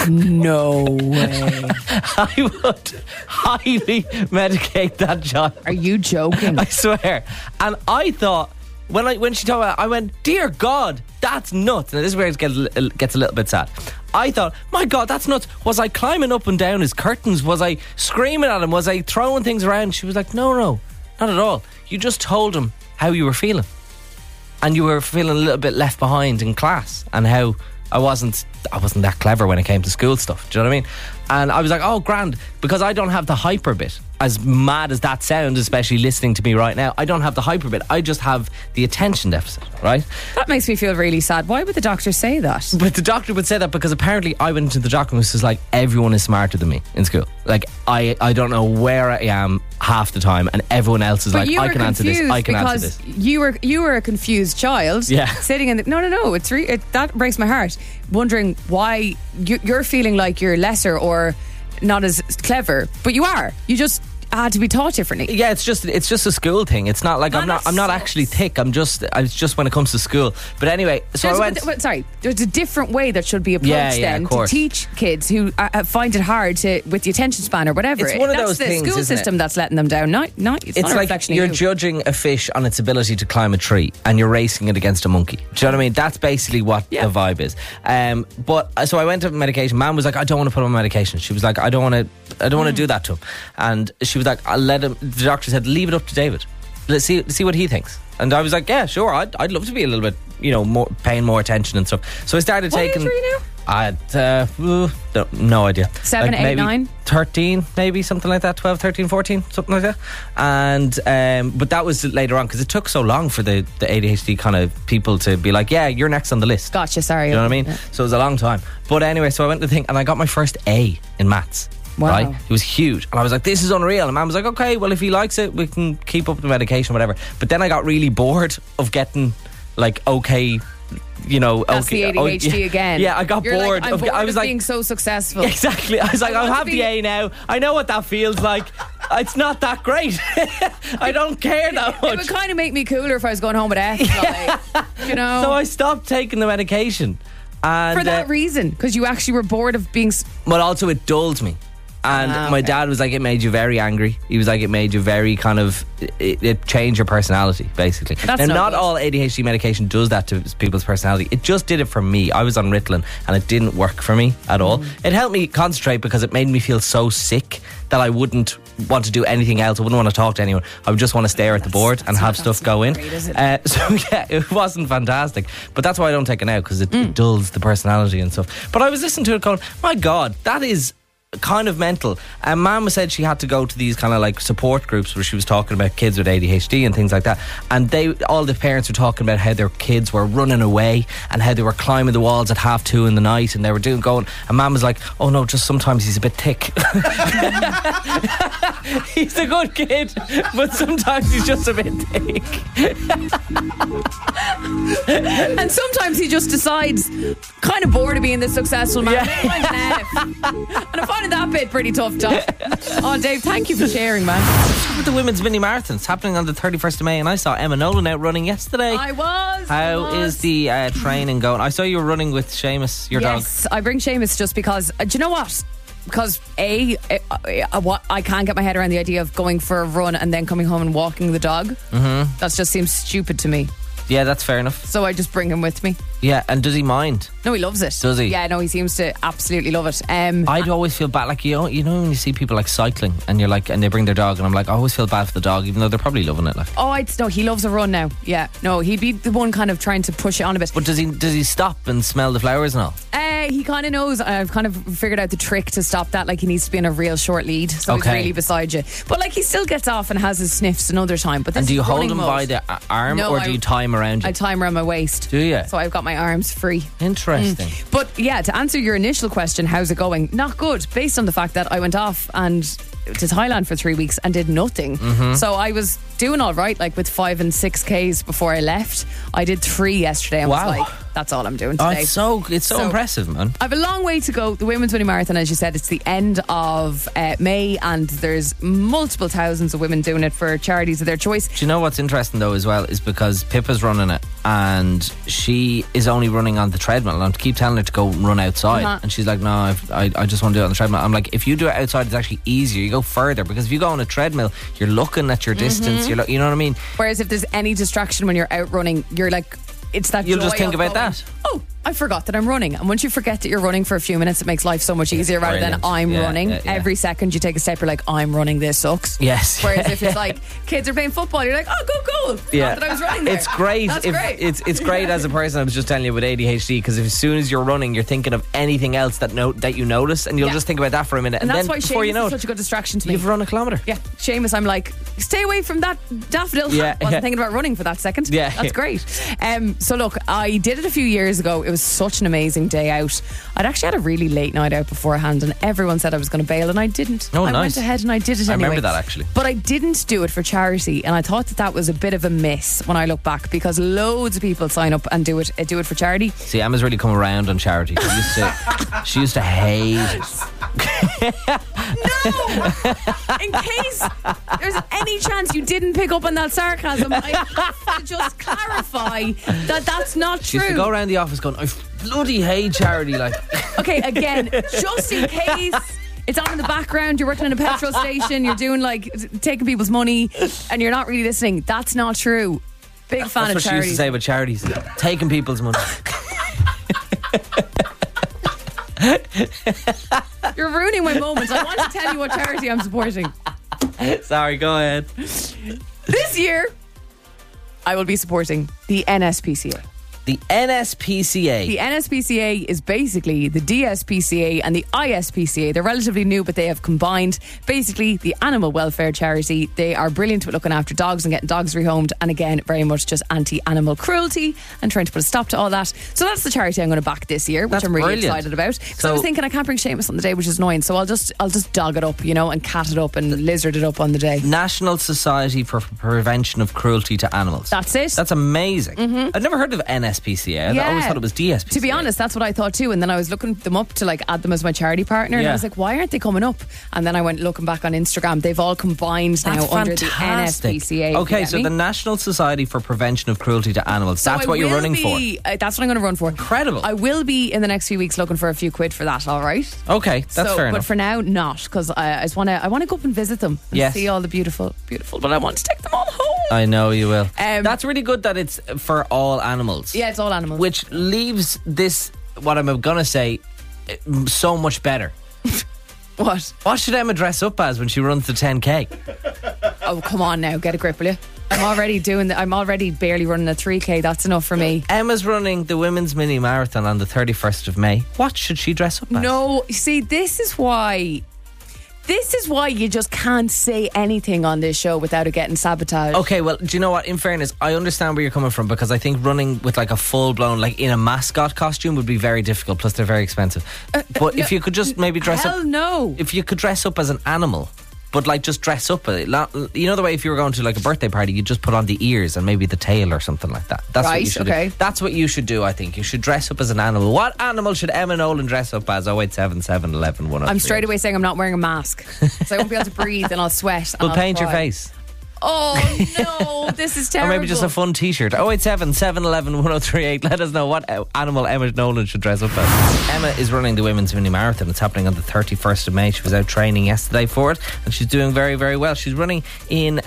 No way. I would highly medicate that child. Are you joking? I swear. And I thought, when she told me that, I went, dear God, that's nuts. Now this is where it gets a little bit sad. I thought, my God, that's nuts. Was I climbing up and down his curtains? Was I screaming at him? Was I throwing things around? She was like, no, not at all. You just told him how you were feeling. And you were feeling a little bit left behind in class, and how I wasn't that clever when it came to school stuff. Do you know what I mean? And I was like, oh, grand, because I don't have the hyper bit. As mad as that sounds, especially listening to me right now, I don't have the hyper bit. I just have the attention deficit, right? That makes me feel really sad. Why would the doctor say that? But the doctor would say that because apparently I went to the doctor and was like, everyone is smarter than me in school. Like, I don't know where I am half the time, and everyone else is like, I can answer this, I can answer this. You were a confused child, sitting in the... No, it's that breaks my heart. Wondering why you're feeling like you're lesser or not as clever, but you are. had to be taught differently. Yeah, it's just a school thing. It's not like I'm not actually thick. It's just when it comes to school. But anyway, so I went. There's a different way that should be approached to teach kids who find it hard with the attention span or whatever. It's one of those things. That's the school system that's letting them down. It's not a like you're judging a fish on its ability to climb a tree, and you're racing it against a monkey. Do you know what I mean? That's basically what the vibe is. But so I went to medication. Mum was like, I don't want to put him on medication. She was like, I don't want to do that to him. And she was like, I'll let him. The doctor said, leave it up to David. Let's see what he thinks. And I was like, yeah, sure. I'd love to be a little bit, paying more attention and stuff. So I started taking. What age are you now? I had no idea. 7, 8, 9? 13, maybe, something like that. 12, 13, 14, something like that. And but that was later on, because it took so long for the ADHD kind of people to be like, yeah, you're next on the list. Gotcha, sorry. You know what I mean? Yeah. So it was a long time. But anyway, so I went to the thing, and I got my first A in maths. Wow. Right? It was huge. And I was like, this is unreal. And Mum was like, okay, well, if he likes it, we can keep up the medication, whatever. But then I got really bored of getting, like, okay... That's the ADHD again. Yeah, I got bored. Like, I was being so successful. Exactly. I was like, I'll have the A now. I know what that feels like. It's not that great. I don't care that much. It would kind of make me cooler if I was going home with F. So I stopped taking the medication. And, for that reason, because you actually were bored of being. But also, it dulled me. And my dad was like, it made you very angry. He was like, it made you very kind of, it changed your personality, basically. That's not all ADHD medication does that to people's personality. It just did it for me. I was on Ritalin and it didn't work for me at all. It helped me concentrate because it made me feel so sick that I wouldn't want to do anything else. I wouldn't want to talk to anyone. I would just want to stare at the board and have stuff go in. Great, is it? So yeah, it wasn't fantastic. But that's why I don't take it now, because it dulls the personality and stuff. But I was listening to it going, my God, that is kind of mental. And Mama said she had to go to these kind of like support groups where she was talking about kids with ADHD and things like that, and all the parents were talking about how their kids were running away and how they were climbing the walls at 2:30 in the night, and they were going, and Mum was like, oh no, just sometimes he's a bit thick. He's a good kid, but sometimes he's just a bit thick. And sometimes he just decides, kind of bored of being the successful man. Yeah. And I'm finding that bit pretty tough, Tom. Oh, Dave, thank you for sharing, man. With the women's mini marathons happening on the 31st of May, and I saw Emma Nolan out running yesterday. I was. How is the training going? I saw you were running with Seamus, your dog. Yes, I bring Seamus just because, do you know what? Because I can't get my head around the idea of going for a run and then coming home and walking the dog. Mm-hmm. That just seems stupid to me. Yeah, that's fair enough. So I just bring him with me. Yeah, and does he mind? No, he loves it. Does he? Yeah, no, he seems to absolutely love it. I'd always feel bad, like you know when you see people like cycling and you're like, and they bring their dog, and I'm like, I always feel bad for the dog, even though they're probably loving it. Like, no, he loves a run now. Yeah, no, he'd be the one kind of trying to push it on a bit. But does he stop and smell the flowers and all? He kind of knows. I've kind of figured out the trick to stop that. Like, he needs to be in a real short lead, so he's really beside you. But like, he still gets off and has his sniffs another time. But and do you hold him by the arm, or do you tie him around you? I tie him around my waist. Do you? So I've got my arms free. Interesting. But yeah, to answer your initial question, how's it going? Not good, based on the fact that I went off and to Thailand for 3 weeks and did nothing. Mm-hmm. So I was doing all right, like with 5 and 6Ks before I left. I did 3 yesterday and was like, that's all I'm doing today. It's so impressive, man. I have a long way to go. The Women's Mini Marathon, as you said, it's the end of May, and there's multiple thousands of women doing it for charities of their choice. Do you know what's interesting though as well is because Pippa's running it and she is only running on the treadmill, and I keep telling her to go run outside, and she's like, no, I just want to do it on the treadmill. I'm like, if you do it outside, it's actually easier. You go further, because if you go on a treadmill, you're looking at your distance. You know what I mean? Whereas if there's any distraction when you're out running, you're like, it's that you'll joy just think about going, that. Oh, I forgot that I'm running. And once you forget that you're running for a few minutes, it makes life so much easier rather than I'm running. Every second you take a step, you're like, I'm running, this sucks. Yes. Whereas if it's like kids are playing football, you're like, oh, go goal. Yeah. Not that I was running there. It's great. That's great. It's great as a person. I was just telling you with ADHD, because as soon as you're running, you're thinking of anything else that you notice, and you'll just think about that for a minute. And that's then why before Seamus you know is such a good distraction to me. You've run a kilometre. Yeah. Seamus, I'm like, stay away from that daffodil. Wasn't thinking about running for that second. Yeah. That's great. So look, I did it a few years ago. It was such an amazing day out. I'd actually had a really late night out beforehand, and everyone said I was going to bail, and I didn't. Oh, I nice. went ahead and I did it anyway. I remember that actually. But I didn't do it for charity, and I thought that was a bit of a miss when I look back, because loads of people sign up and do it for charity. See, Emma's really come around on charity. She used to hate it. No! In case there's any chance you didn't pick up on that sarcasm, I have to just clarify that that's not She true. used to go around the office going, I bloody hate charity. Like, Okay, again, just in case it's on in the background, you're working in a petrol station, you're doing like taking people's money, and you're not really listening. That's not true. Big fan that's of what she used to charities. say about charities, taking people's money. You're ruining my moment. I want to tell you what charity I'm supporting. Sorry, go ahead. This year, I will be supporting the NSPCA. The NSPCA. The NSPCA is basically the DSPCA and the ISPCA. They're relatively new, but they have combined. Basically, the animal welfare charity. They are brilliant with looking after dogs and getting dogs rehomed. And again, very much just anti-animal cruelty and trying to put a stop to all that. So that's the charity I'm going to back this year, which That's I'm really brilliant. excited about. Because So- I was thinking I can't bring Seamus on the day, which is annoying. So I'll just dog it up, and cat it up and lizard it up on the day. National Society for Prevention of Cruelty to Animals. That's it. That's amazing. I've never heard of NSPCA. I always thought it was DSPCA. To be honest, that's what I thought too. And then I was looking them up to like add them as my charity partner. And I Yeah. was like, why aren't they coming up? And then I went looking back on Instagram. They've all combined now That's under the fantastic. NSPCA. Okay, You so get the me? National Society for Prevention of Cruelty to Animals. So That's I what you're will running be, that's what I'm going to run for. Incredible. I will be in the next few weeks looking for a few quid for that. All right. for. Okay, that's fair But enough. for now, not, because I just want to go up and visit them and Yes. see all the beautiful. But I want to take them all home. I know you will. That's really good that it's for all animals. Yeah, it's all animals. Which leaves this, what I'm going to say, so much better. What should Emma dress up as when she runs the 10K? Oh, come on now, get a grip, will you? I'm already barely running a 3K. That's enough for me. Emma's running the women's mini marathon on the 31st of May. What should she dress up as? No, you see, this is why you just can't say anything on this show without it getting sabotaged. Okay, well, do you know what? In fairness, I understand where you're coming from, because I think running with like a full-blown, like in a mascot costume would be very difficult, plus they're very expensive. But if you could just maybe dress up... Hell no. If you could dress up as an animal, but like just dress up, you know the way if you were going to like a birthday party, you just put on the ears and maybe the tail or something like that. That's what Right, you should okay. do. That's what you should do, I think. You should dress up as an animal. What animal should Emma Nolan dress up as? 0877 11 103. I'm straight away saying I'm not wearing a mask, so I won't be able to breathe and I'll sweat. And We'll I'll paint your cry. face. Oh no, this is Or terrible. maybe just a fun t-shirt. 087 711 1038. Let us know what animal Emma Nolan should dress up as. Emma is running the women's mini marathon. It's happening on the 31st of May. She was out training yesterday for it, and she's doing very, very well. She's running in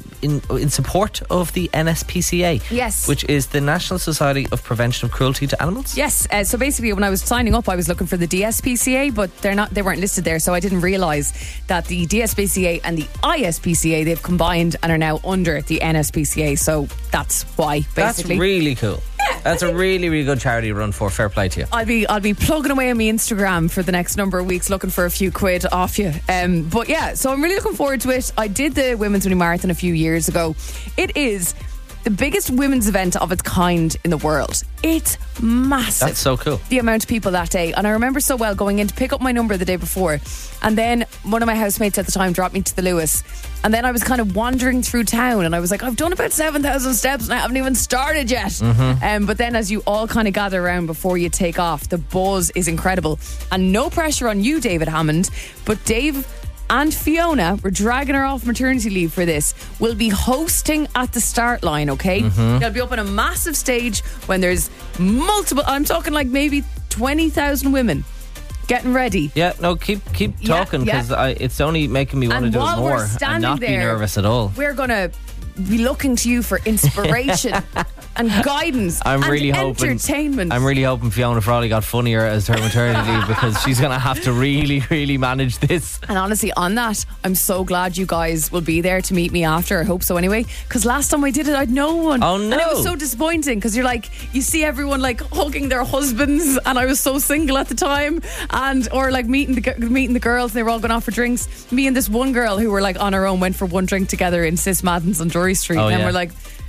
support of the NSPCA. Yes. Which is the National Society of Prevention of Cruelty to Animals. Yes, so basically when I was signing up I was looking for the DSPCA, but they weren't listed there, so I didn't realise that the DSPCA and the ISPCA, they've combined and are now under the NSPCA, so that's why basically. That's really cool. That's a really, really good charity to run for. Fair play to you. I'll be plugging away on my Instagram for the next number of weeks looking for a few quid off you. But yeah, so I'm really looking forward to it. I did the Women's Mini Marathon a few years ago. It is the biggest women's event of its kind in the world. It's massive. That's so cool. The amount of people that day. And I remember so well going in to pick up my number the day before, and then one of my housemates at the time dropped me to the Lewis, and then I was kind of wandering through town and I was like, I've done about 7,000 steps and I haven't even started yet. But then as you all kind of gather around before you take off, the buzz is incredible. And no pressure on you, David Hammond, but Dave and Fiona, we're dragging her off maternity leave for this, will be hosting at the start line, okay? They'll be up on a massive stage when there's multiple, I'm talking like maybe 20,000 women getting ready. Yeah, no, keep talking, because it's only making me want to do it while more we're standing and not there, be nervous at all. We're going to be looking to you for inspiration and guidance and entertainment. I'm really hoping Fiona Frawley got funnier as her maternity leave, because she's going to have to really, really manage this. And honestly, on that, I'm so glad you guys will be there to meet me after. I hope so anyway, because last time I did it, I'd no one. Oh, no. And it was so disappointing, because you're like, you see everyone like hugging their husbands, and I was so single at the time, or like meeting the girls, and they were all going off for drinks. Me and this one girl who were like on our own went for one drink together in Sis Madden's on Drury Street, Oh, and yeah. we're like,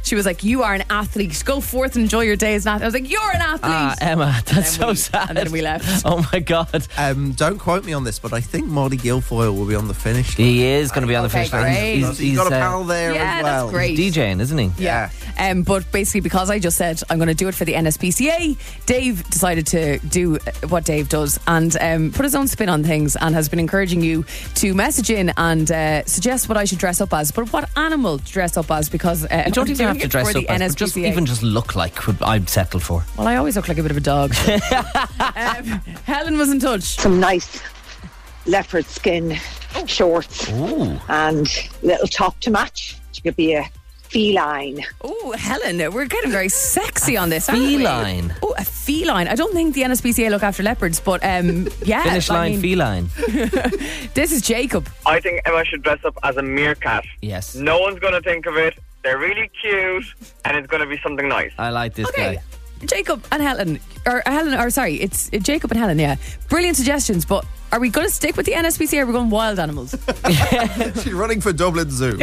She was like, "You are an athlete. Go forth and enjoy your day as an athlete." I was like, "You're an athlete." Emma, that's so sad. And then we left. Oh my God. Don't quote me on this, but I think Marty Guilfoyle will be on the finish line. He is going to be on the finish line. Great. He's got a pal there as well. That's great. He's DJing, isn't he? Yeah. But basically, because I just said I'm going to do it for the NSPCA, Dave decided to do what Dave does and put his own spin on things, and has been encouraging you to message in and suggest what I should dress up as, but what animal to dress up as, because you don't even have to dress up as, just even just look like I'd settle for. Well, I always look like a bit of a dog. Helen was in touch. Some nice leopard skin shorts. Ooh. And little top to match. She could be a feline. Oh, Helen, we're getting very sexy on this. Feline. Oh, a feline. I don't think the NSPCA look after leopards, but yeah. Finish line, feline. This is Jacob. I think Emma should dress up as a meerkat. Yes. No one's going to think of it. They're really cute, and it's going to be something nice. I like this guy. Jacob and Helen, it's Jacob and Helen, yeah. Brilliant suggestions, but are we going to stick with the NSPCA or are we going wild animals? She's running for Dublin Zoo.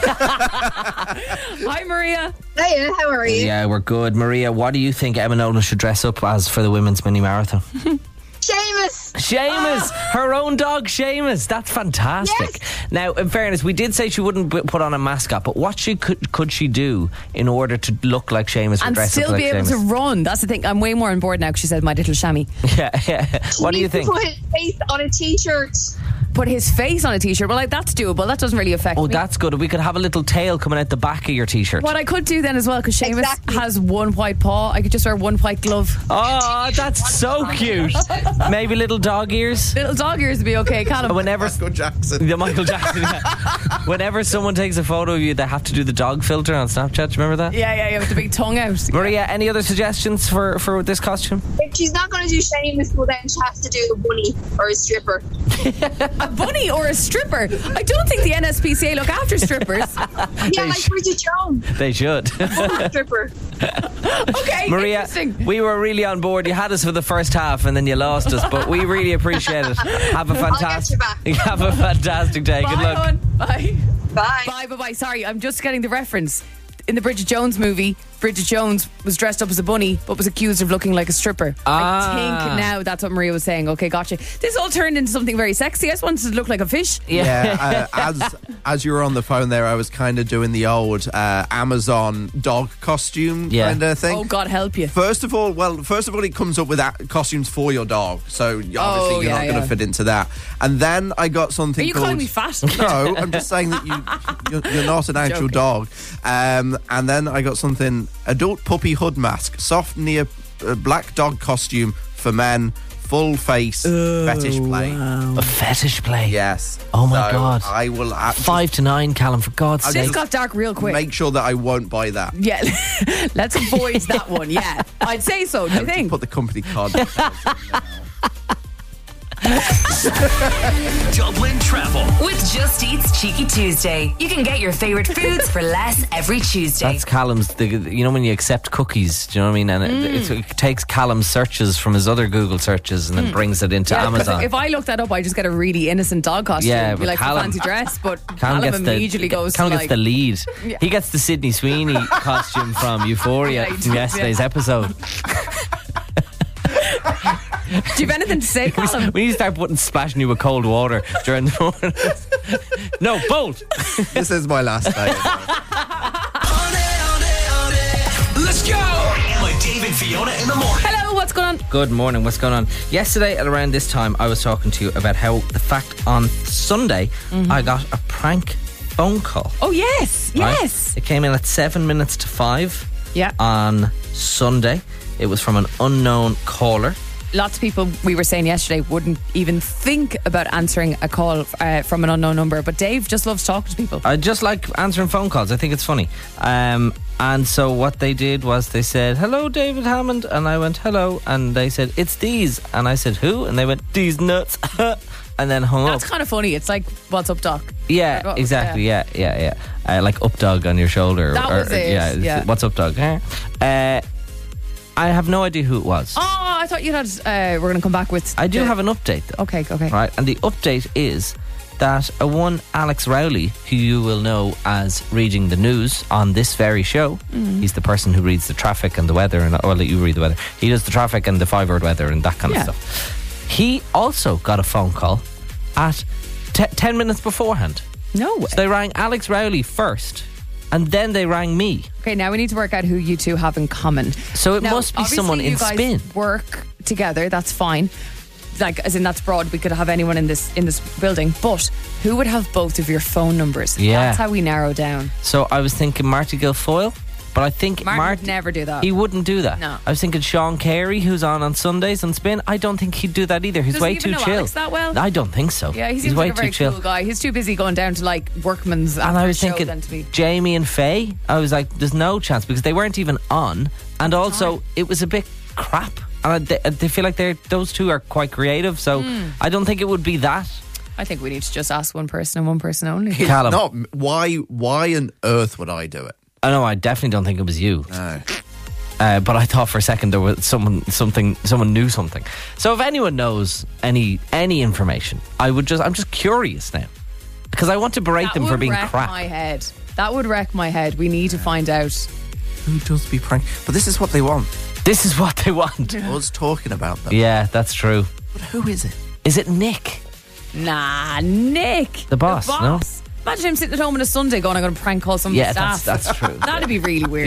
Hi, Maria. Hiya, how are you? Yeah, we're good. Maria, what do you think Emma Nolan should dress up as for the women's mini marathon? Seamus, her own dog Seamus. That's fantastic. Yes. Now, in fairness, we did say she wouldn't put on a mascot, but what could she do in order to look like Seamus and dress still up like be able Seamus? to run? That's the thing. I'm way more on board now because she said my little chamois. Yeah. What do you think? Put his face on a t-shirt. Put his face on a t-shirt. Well, that's doable. That doesn't really affect me. Oh, that's good. We could have a little tail coming out the back of your t-shirt. What I could do then as well, because Seamus has one white paw, I could just wear one white glove. Oh, that's so cute. Maybe little dog ears. Little dog ears would be okay. Whenever Michael Jackson. Yeah, Michael Jackson. Yeah. Whenever someone takes a photo of you, they have to do the dog filter on Snapchat. Do you remember that? Yeah, with the big tongue out. Maria, any other suggestions for this costume? If she's not going to do Seamus, well then she has to do the bunny or a stripper. A bunny or a stripper? I don't think the NSPCA look after strippers. Yeah, like Bridget Jones. They should. Stripper. Okay, Maria, we were really on board. You had us for the first half and then you lost us, but we really appreciate it. Have a fantastic day. Bye, Good luck. hon. Bye. Bye. Bye. Sorry, I'm just getting the reference. In the Bridget Jones movie, Bridget Jones was dressed up as a bunny but was accused of looking like a stripper. I think now that's what Maria was saying. Okay, gotcha. This all turned into something very sexy. I just wanted to look like a fish. Yeah, as you were on the phone there, I was kind of doing the old Amazon dog costume kind of thing. Oh, God help you. First of all, it comes up with costumes for your dog, so obviously you're not going to fit into that. And then I got something. Are you calling me fat? No, I'm just saying that you're not an actual dog. And then I got something, adult puppy hood mask, soft near black dog costume for men, full face, fetish play. Wow. A fetish play? Yes. Oh my God. I will 5 to 9, Callum, for God's sake. This got dark real quick. Make sure that I won't buy that. Yeah, let's avoid that one. Yeah, I'd say so. Do you think? Put the company card. Dublin Travel with Just Eat's Cheeky Tuesday. You can get your favourite foods for less every Tuesday. That's Callum's, you know when you accept cookies, do you know what I mean? And it takes Callum's searches from his other Google searches and then brings it into Amazon. If I look that up, I just get a really innocent dog costume. Yeah, be like Callum, a fancy dress, but Callum immediately goes Callum to gets the lead. Yeah. He gets the Sydney Sweeney costume from Euphoria from yesterday's episode. Do you have anything to say, Callum? We need to start splashing you with cold water during the morning. No, bolt. This is my last day. Let's go! Emma, Dave and Fiona in the morning. Hello, what's going on? Good morning, what's going on? Yesterday at around this time I was talking to you about how the fact on Sunday I got a prank phone call. Oh yes, right? yes. It came in at 7 minutes to 5 yeah. on Sunday. It was from an unknown caller. Lots of people, we were saying yesterday, wouldn't even think about answering a call from an unknown number. But Dave just loves talking to people. I just like answering phone calls. I think it's funny. And so what they did was they said, "Hello, David Hammond." And I went, "Hello." And they said, "It's these." And I said, "Who?" And they went, "These nuts." And then hung up. That's kind of funny. It's like, "What's up, Doc?" Yeah, like, exactly. Yeah. Like up dog on your shoulder. That was it. Yeah. What's up, dog? I have no idea who it was. Oh, I thought you had. We're going to come back with. I do have an update, though. Okay. Right, and the update is that a one Alex Rowley, who you will know as reading the news on this very show, he's the person who reads the traffic and the weather, and I'll let you read the weather. He does the traffic and the 5-word weather and that kind of stuff. He also got a phone call at 10 minutes beforehand. No way. So they rang Alex Rowley first, and then they rang me. Okay, now we need to work out who you two have in common. So it must be someone in Spin. You guys work together, that's fine. Like, as in, that's broad. We could have anyone in this building. But who would have both of your phone numbers? Yeah. That's how we narrow down. So I was thinking Marty Guilfoyle, but I think Marty would never do that. He wouldn't do that. No. I was thinking Sean Carey, who's on Sundays on Spin. I don't think he'd do that either. He's way too know chill. Alex that well? I don't think so. Yeah, he he's seems way like a very too chill. cool guy. He's too busy going down to like workman's And after I was the show thinking than to be. Jamie and Faye. I was like, there's no chance because they weren't even on, and also it was a bit crap. And they feel like those two are quite creative, so I don't think it would be that. I think we need to just ask one person and one person only. Callum. No, why on earth would I do it? I know, I definitely don't think it was you. No. But I thought for a second there was someone knew something. So if anyone knows any information, I'm just curious now, because I want to berate them for being crap. That would wreck my head. We need to find out who does be pranked. But this is what they want. This is what they want. Us talking about them. Yeah, that's true. But who is it? Is it Nick? Nah, Nick. The boss. No? Imagine him sitting at home on a Sunday going, I'm going to prank call some staff. That's true. That'd be really weird.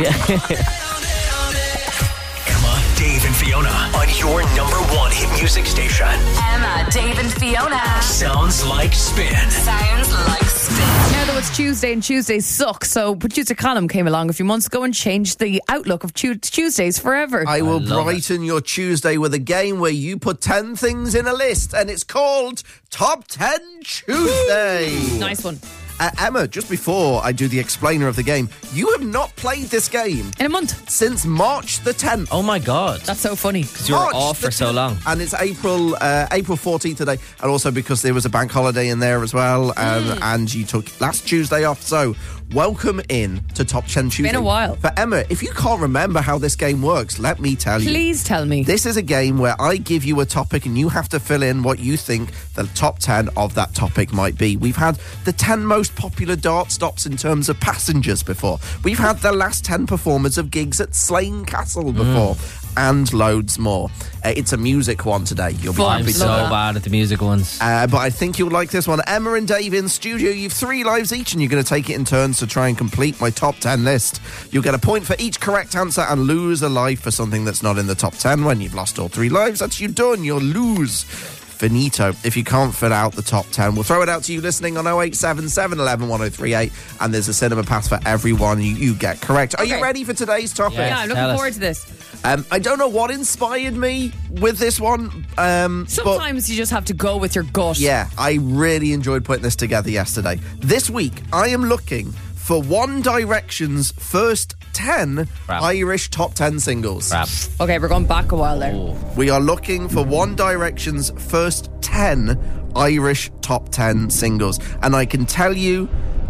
Emma, Dave and Fiona on your number one hit music station. Emma, Dave and Fiona. Sounds like Spin. Sounds like Spin. Now though it's Tuesday and Tuesdays suck, so producer Callum came along a few months ago and changed the outlook of Tuesdays forever. I will brighten your Tuesday with a game where you put 10 things in a list, and it's called Top 10 Tuesday. Nice one. Emma, just before I do the explainer of the game, you have not played this game in a month since March the 10th. Oh my God. That's so funny. Because you were off for so long. And it's April 14th today, and also because there was a bank holiday in there as well, and you took last Tuesday off. So welcome in to Top 10 Tuesday. Been a while. But Emma, if you can't remember how this game works, let me tell you. Please tell me. This is a game where I give you a topic and you have to fill in what you think the top 10 of that topic might be. We've had the 10 most popular dart stops in terms of passengers before. We've had the last 10 performers of gigs at Slane Castle before. And loads more. It's a music one today. You'll be happy to so bad at the music ones. But I think you'll like this one. Emma and Dave in studio. You've 3 lives each, and you're going to take it in turns to try and complete my top 10 list. You'll get a point for each correct answer and lose a life for something that's not in the top 10. When you've lost all 3 lives, that's you done. You'll lose. Finito. If you can't fill out the top 10, we'll throw it out to you listening on 0877 11 1038, and there's a cinema pass for everyone you get correct. Are you ready for today's topic? Yeah, I'm looking forward to this. I don't know what inspired me with this one. Sometimes you just have to go with your gut. Yeah, I really enjoyed putting this together yesterday. This week, I am looking for One Direction's first 10 Irish top 10 singles. Okay, we're going back a while there. We are looking for One Direction's first 10 Irish top 10 singles. And I can tell you,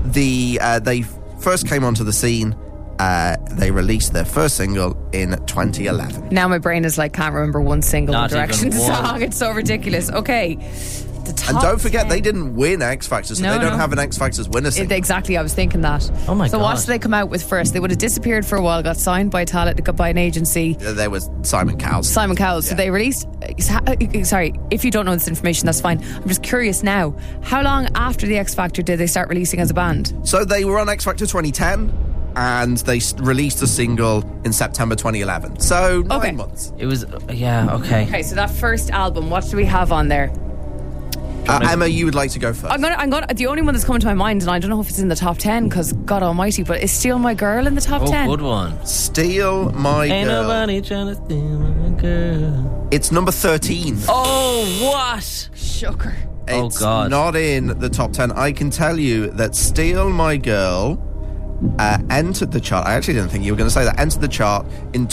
they first came onto the scene. They released their first single in 2011. Now my brain is like, can't remember one single One Direction song. It's so ridiculous. Okay. And don't forget, they didn't win X Factor, so they don't have an X Factor's winner single. Exactly, I was thinking that. Oh my God. So what did they come out with first? They would have disappeared for a while, got signed by by an agency. There was Simon Cowell. Yeah. So they released... Sorry, if you don't know this information, that's fine. I'm just curious now. How long after the X Factor did they start releasing as a band? So they were on X Factor 2010. And they released a single in September 2011. So 9 months. It was, okay. Okay, so that first album, what do we have on there? Emma, you would like to go first. I'm gonna. The only one that's coming to my mind, and I don't know if it's in the top 10 because God Almighty, but is "Steal My Girl" in the top 10? Oh, good one. "Steal My Girl." Ain't nobody trying to steal my girl. It's number 13. Oh, what? Shocker. It's not in the top 10. I can tell you that "Steal My Girl" entered the chart. I actually didn't think you were going to say that. Entered the chart in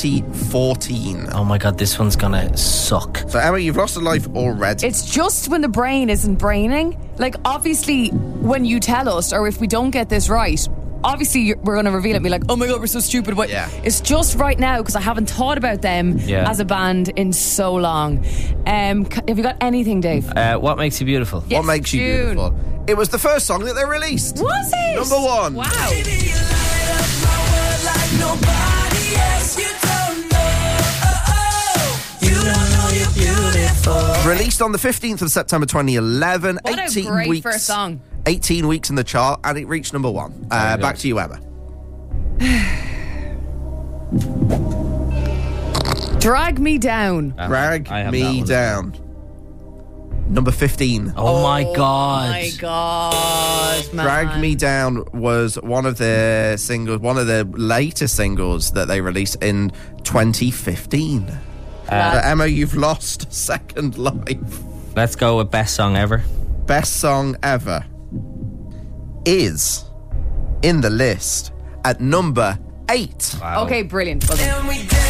2014. Oh my God, this one's gonna suck. So Emma, you've lost a life already. It's just when the brain isn't braining. Like, obviously, when you tell us, or if we don't get this right, obviously we're going to reveal it and be like, oh my God, we're so stupid. But it's just right now because I haven't thought about them as a band in so long. Have you got anything, Dave? What Makes You Beautiful? Yes, What Makes You June. Beautiful? It was the first song that they released. Was it? Number 1. Wow. Released on the 15th of September 2011. What 18 a great weeks, first song. 18 weeks in the chart, and it reached number 1. Back to you, Emma. Drag Me Down. Drag Me Down. Number 15. Oh my God. My God, man. Drag Me Down was one of their singles, one of the latest singles that they released in 2015. Emma, you've lost second life. Let's go with best song ever. Best song ever is in the list at number 8. Wow. Okay, brilliant. Well done.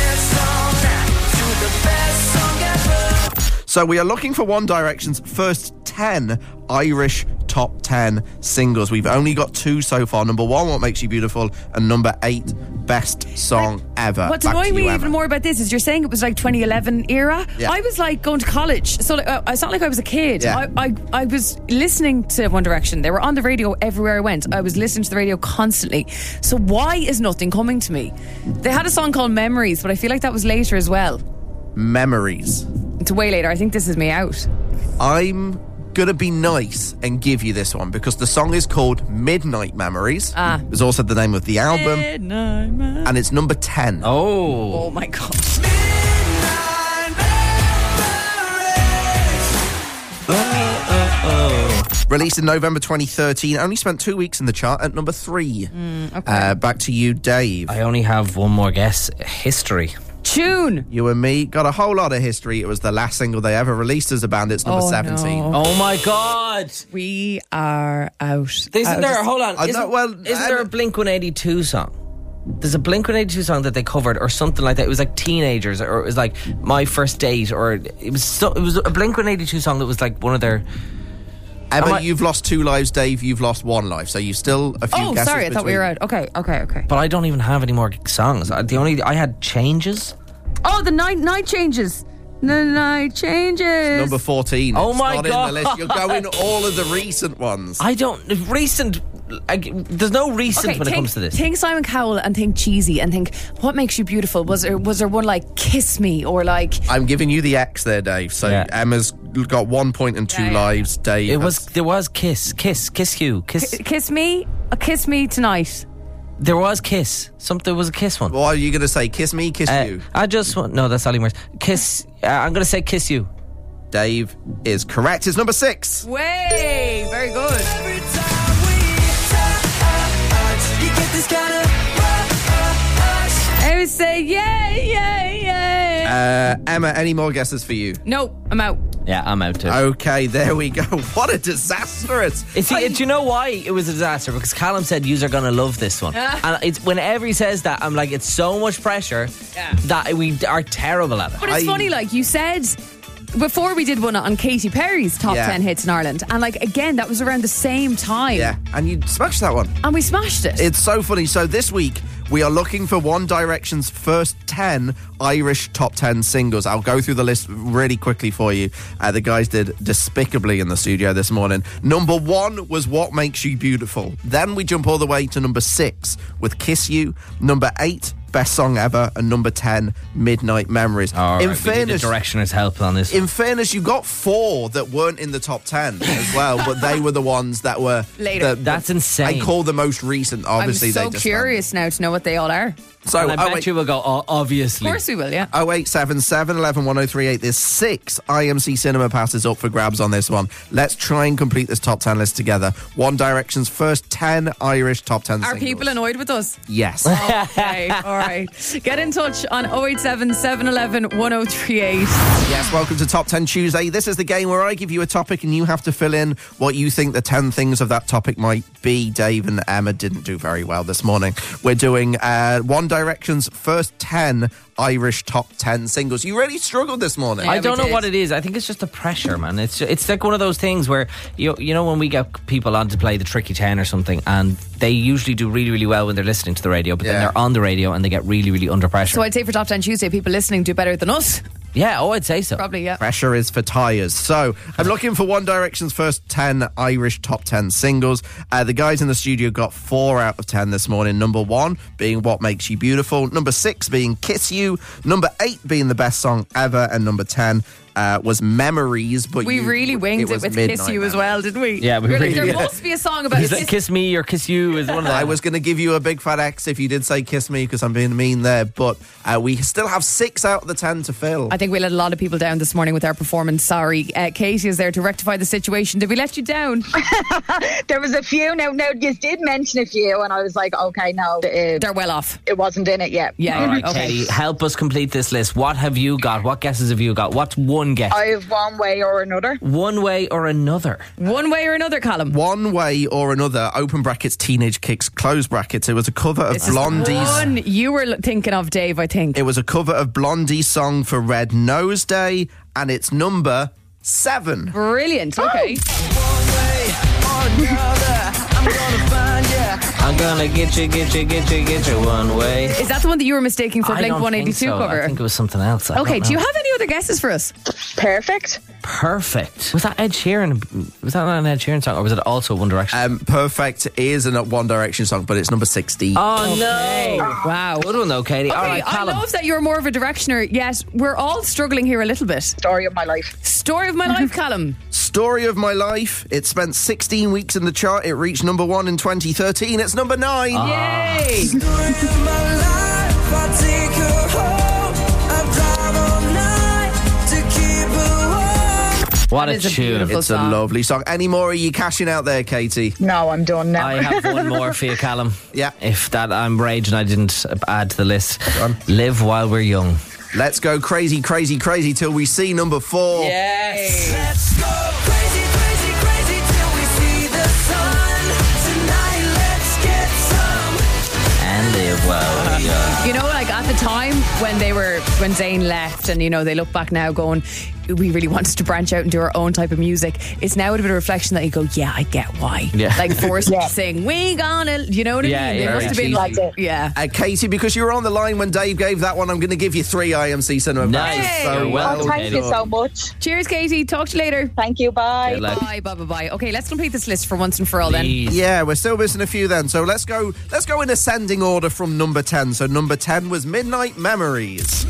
So we are looking for One Direction's first 10 Irish top 10 singles. We've only got 2 so far. Number 1, What Makes You Beautiful, and number 8, Best Song Ever. What's Back to annoying you, me Emma. even more about this is you're saying it was like 2011 era. Yeah. I was like going to college, so like, it's not like I was a kid. Yeah. I was listening to One Direction. They were on the radio everywhere I went. I was listening to the radio constantly. So why is nothing coming to me? They had a song called Memories, but I feel like that was later as well. Memories. It's way later. I think this is me out. I'm gonna be nice and give you this one because the song is called Midnight Memories. It was also the name of the album. Midnight Memories. And it's number 10. Oh my God. Released in November 2013, only spent 2 weeks in the chart at number 3. Okay. Back to you, Dave. I only have one more guess. History. Tune. You and me got a whole lot of history. It was the last single they ever released as a band. It's number 17. No. Oh my God. We are out. Isn't there, hold on, isn't isn't there a Blink-182 song? There's a Blink-182 song that they covered or something like that. It was like Teenagers, or it was like My First Date, or it was a Blink-182 song that was like one of their... Emma, you've lost 2 lives. Dave, you've lost 1 life. So you still a few Oh, guesses sorry, I thought we between. were out. Okay. But I don't even have any more songs. I had Changes. Oh, the night changes. The night changes. Number 14. Oh It's my not God. in the list. You're going all of the recent ones. There's no recent when it comes to this. Think Simon Cowell and think cheesy and think What Makes You Beautiful. Was there one like Kiss Me or like? I'm giving you the X there, Dave. So Emma's got 1 point and 2 lives. Dave, There was Kiss You, Kiss Me, Kiss Me Tonight. There was Kiss. There was a Kiss one. What are you going to say? Kiss me, kiss you? I just want... No, that's Ollie Murs. Kiss... I'm going to say Kiss You. Dave is correct. It's number 6. Way, very good. I would say yeah. Emma, any more guesses for you? No, I'm out. Yeah, I'm out too. Okay, there we go. What a disaster do you know why it was a disaster? Because Callum said yous are going to love this one. And it's whenever he says that, I'm like, it's so much pressure that we are terrible at it. But it's funny, like you said before, we did one on Katy Perry's top 10 hits in Ireland, and like again, that was around the same time. Yeah, and you smashed that one. And we smashed it. It's so funny. So this week, we are looking for One Direction's first 10 Irish top 10 singles. I'll go through the list really quickly for you. The guys did despicably in the studio this morning. Number 1 was What Makes You Beautiful. Then we jump all the way to number 6 with Kiss You. Number 8, Best Song Ever, and number 10, Midnight Memories. In fairness, the Directioners help on this. In fairness, you got 4 that weren't in the top 10 as well, but they were the ones that were later. That's insane. And called the most recent. Obviously, I'm so curious now to know what they all are. So and I bet you will go, obviously. Of course we will, yeah. 0877 11 1038. There's 6 IMC Cinema passes up for grabs on this one. Let's try and complete this top 10 list together. One Direction's first 10 Irish top 10 Are singles. people annoyed with us? Yes. Okay, all right. Get in touch on 087 711 1038. Yes, welcome to Top 10 Tuesday. This is the game where I give you a topic and you have to fill in what you think the 10 things of that topic might be. Dave and Emma didn't do very well this morning. We're doing One Direction's first 10 Irish top 10 singles. You really struggled this morning. I don't know what it is. I think it's just the pressure, man. It's like one of those things where you know when we get people on to play the Tricky 10 or something, and they usually do really, really well when they're listening to the radio, but then they're on the radio and they get really, really under pressure. So I'd say for Top 10 Tuesday, people listening do better than us. Yeah, I'd say so. Probably, yeah. Pressure is for tyres. So I'm looking for One Direction's first 10 Irish top 10 singles. The guys in the studio got 4 out of 10 this morning. Number 1 being What Makes You Beautiful. Number 6 being Kiss You. Number 8 being The Best Song Ever. And number 10 was Memories. But we really winged it with Kiss You as well, didn't we? Yeah, we really There must be a song about Kiss Me or Kiss You is one of them. I was going to give you a big fat X if you did say Kiss Me because I'm being mean there, but we still have 6 out of the 10 to fill. I think we let a lot of people down this morning with our performance. Sorry. Katie is there to rectify the situation. Did we let you down? There was a few. No, you did mention a few, and I was like, okay, no. They're well off. It wasn't in it yet. Yeah. All right, okay. Katie, help us complete this list. What have you got? What guesses have you got? What's one guess? I have One Way or Another. One Way or Another. One Way or Another, Callum. One Way or Another, open brackets, Teenage Kicks, close brackets. It was a cover of Blondie's. One you were thinking of, Dave, I think. It was a cover of Blondie's song for Red Nose Day, and it's number 7. Brilliant. Okay. I'm gonna get you one way. Is that the one that you were mistaking for Blink 182 cover? I think it was something else. Okay, do you have any other guesses for us? Perfect. Was that Ed Sheeran? Was that not an Ed Sheeran song, or was it also One Direction? Perfect is a One Direction song, but it's number 60. Oh no! Wow, good one though, Katie. Okay, all right, Callum. I love that you're more of a Directioner, yet we're all struggling here a little bit. Story of my life. Story of my life, Callum. Story of My Life. It spent 16 weeks in the chart. It reached number 1 in 2013. It's number 9. Yay! Story of my life. I'll take her home. I'll drive all night to keep her warm. What a tune. It's a lovely song. Any more are you cashing out there, Katie? No, I'm done now. I have one more for you, Callum. Yeah. If that I'm raging I didn't add to the list. Live While We're Young. Let's go crazy, crazy, crazy till we see number 4. Yes. Let's go crazy, crazy, crazy till we see the sun. Tonight, let's get some. And live while we're young. You know, like at the time when Zayn left, and you know they look back now going, we really wanted to branch out and do our own type of music. It's now a bit of a reflection that you go, yeah, I get why. Yeah. Like forced to sing, we gonna, you know what I mean? It must have been like, Katie, because you were on the line when Dave gave that one, I'm going to give you 3 IMC Cinema Nice. passes. So well thank you so much. Cheers, Katie. Talk to you later. Thank you. Bye. Bye. Okay, let's complete this list for once and for all then. Yeah, we're still missing a few then. So let's go in ascending order from number 10. So number 10 was Midnight Memories.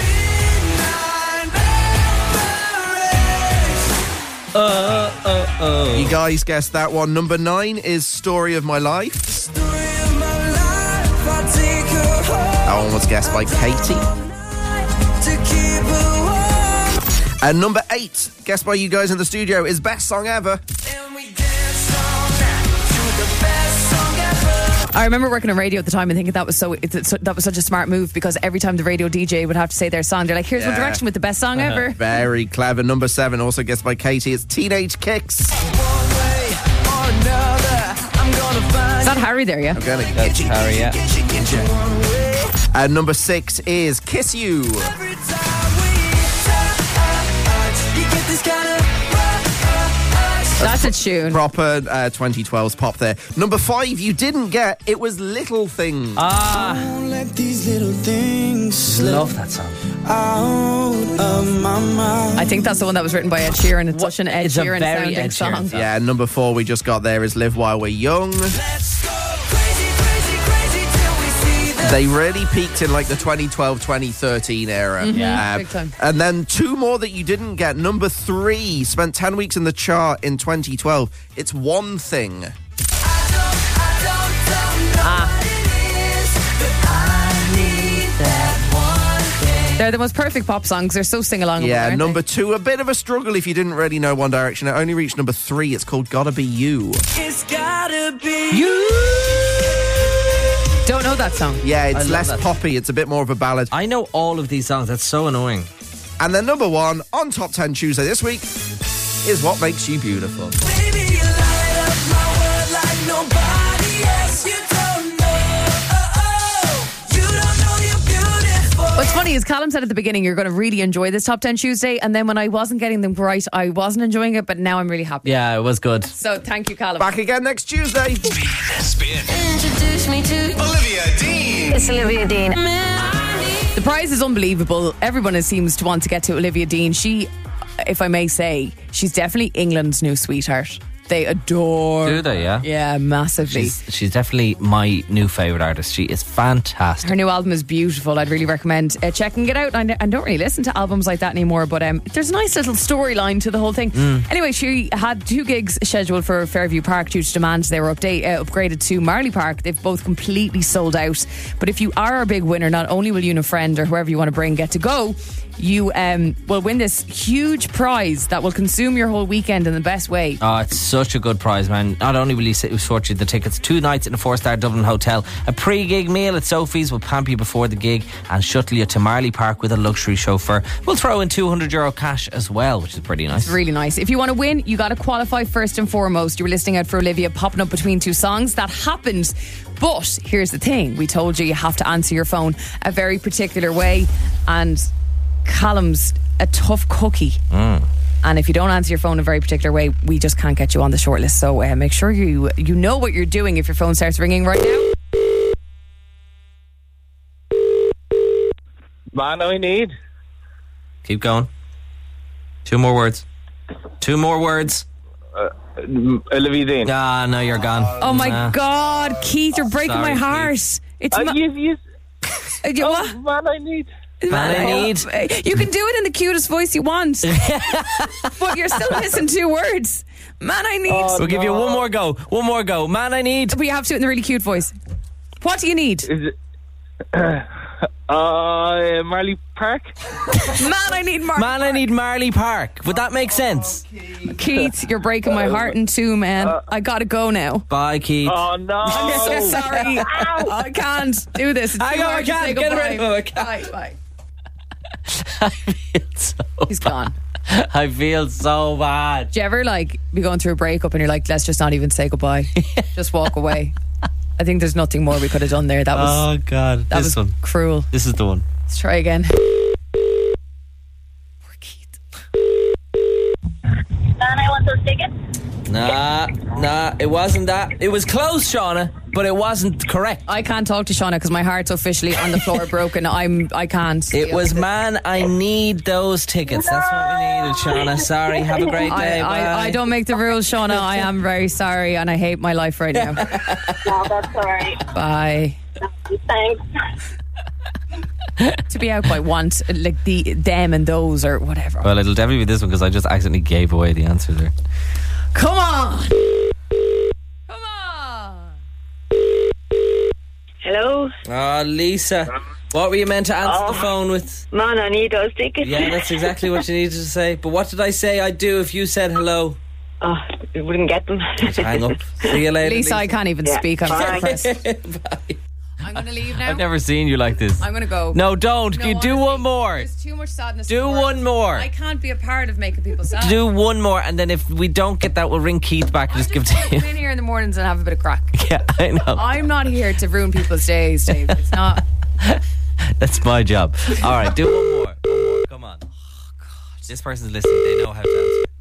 You guys guessed that one. Number 9 is Story of My Life. That one was guessed by Katie. And number 8, guessed by you guys in the studio, is Best Song Ever. I remember working on radio at the time and thinking that was such a smart move, because every time the radio DJ would have to say their song, they're like, here's One Direction with the best song ever. Very clever. Number 7, also guessed by Katie, it's Teenage Kicks. Is that Harry there, yeah? I'm gonna That's Harry, yeah. And number 6 is Kiss You. That's a tune. Proper 2012's pop there. Number 5, you didn't get. It was Little Things. Don't let these little things slip Love that song. out of my mind. I think that's the one that was written by Ed Sheeran. It's such an Ed It's a Sheeran very sounding Ed Sheeran song. Yeah, number 4 we just got there is Live While We're Young. Let's go crazy, crazy, crazy till we see the They really peaked in like the 2012-2013 era. Yeah, big time. And then 2 more that you didn't get. Number 3 spent 10 weeks in the chart in 2012. It's One Thing. They're the most perfect pop songs. They're so sing-along. Yeah, number 2, a bit of a struggle if you didn't really know One Direction. It only reached number 3. It's called Gotta Be You. It's gotta be you. Don't know that song. Yeah, it's less poppy. It's a bit more of a ballad. I know all of these songs. That's so annoying. And then number 1 on Top 10 Tuesday this week is What Makes You Beautiful. Baby, you light up my world like nobody else. You don't know. You don't know you're beautiful. What's funny funny is Callum said at the beginning you're going to really enjoy this Top 10 Tuesday, and then when I wasn't getting them right, I wasn't enjoying it, but now I'm really happy. Yeah, it was good. So thank you, Callum. Back again next Tuesday. Spin. Introduce me to Olivia Dean. It's Olivia Dean. The prize is unbelievable. Everyone seems to want to get to Olivia Dean. She, if I may say, she's definitely England's new sweetheart. They adore. Do they? Yeah. Yeah, massively. She's definitely my new favourite artist. She is fantastic. Her new album is beautiful. I'd really recommend checking it out. I don't really listen to albums like that anymore, but there's a nice little storyline to the whole thing. Anyway, she had 2 gigs scheduled for Fairview Park due to demand. They were upgraded to Marley Park. They've both completely sold out. But if you are a big winner, not only will you and a friend or whoever you want to bring get to go, you will win this huge prize that will consume your whole weekend in the best way. Oh, it's such a good prize, man. Not only will you sort you the tickets, 2 nights in a 4-star Dublin hotel, a pre-gig meal at Sophie's will pamper you before the gig and shuttle you to Marley Park with a luxury chauffeur. We'll throw in €200 cash as well, which is pretty nice. It's really nice. If you want to win, you got to qualify first and foremost. You were listening out for Olivia popping up between 2 songs. That happened. But here's the thing. We told you have to answer your phone a very particular way, and Callum's a tough cookie. And if you don't answer your phone a very particular way, we just can't get you on the shortlist. So make sure you know what you're doing if your phone starts ringing right now. Man, I need. Keep going. 2 more words. 2 more words. Olivia Dean. Ah, no, you're gone. Oh my God, Keith, you're breaking my heart. Keith. It's What? Man, I need. Man, I need. You can do it in the cutest voice you want, but you're still missing 2 words. Man, I need. We'll give you one more go. One more go. Man, I need. But you have to do it in the really cute voice. What do you need? Is it Marley Park? Man, I need Marley. Man, I need Marley Park. Would that make sense? Keith, you're breaking my heart in 2, man. I gotta go now. Bye, Keith. Oh no! I'm so sorry. I can't do this. It's I too go. hard I to say can't get rid of him. I goodbye. can't. Bye. I feel so. He's gone. I feel so bad. Do you ever be going through a breakup and you're like, let's just not even say goodbye, just walk away? I think there's nothing more we could have done there. That was oh god, that this was one cruel. This is the one. Let's try again. Poor Keith. And I want those tickets. Nah, it wasn't that. It was close, Shauna, but it wasn't correct. I can't talk to Shauna because my heart's officially on the floor broken. I can't. It was Man, I need those tickets. That's what we needed, Shauna. Sorry, have a great day. I don't make the rules, Shauna. I am very sorry and I hate my life right now. No, that's all right. Bye. Thanks. To be out by once, like them and those or whatever. Well, it'll definitely be this one because I just accidentally gave away the answer there. Come on! Come on! Hello? Lisa. What were you meant to answer the phone with? Man, I need those tickets. Yeah, that's exactly what you needed to say. But what did I say I'd do if you said hello? Oh, we wouldn't get them. Hang up. See you later. Lisa, I can't even speak. I'm so Bye. impressed. Bye. I'm going to leave now. I've never seen you like this. I'm going to go. No, don't. No, You do honestly, one more. There's too much sadness. Do in the world. one more. I can't be a part of making people sad. Do one more, and then if we don't get that, we'll ring Keith back and just give it to Come you. in here in the mornings and have a bit of crack. Yeah, I know. I'm not here to ruin people's days, Dave. It's not. That's my job. All right, do one more. One more. Come on. Oh, God. This person's listening. They know how to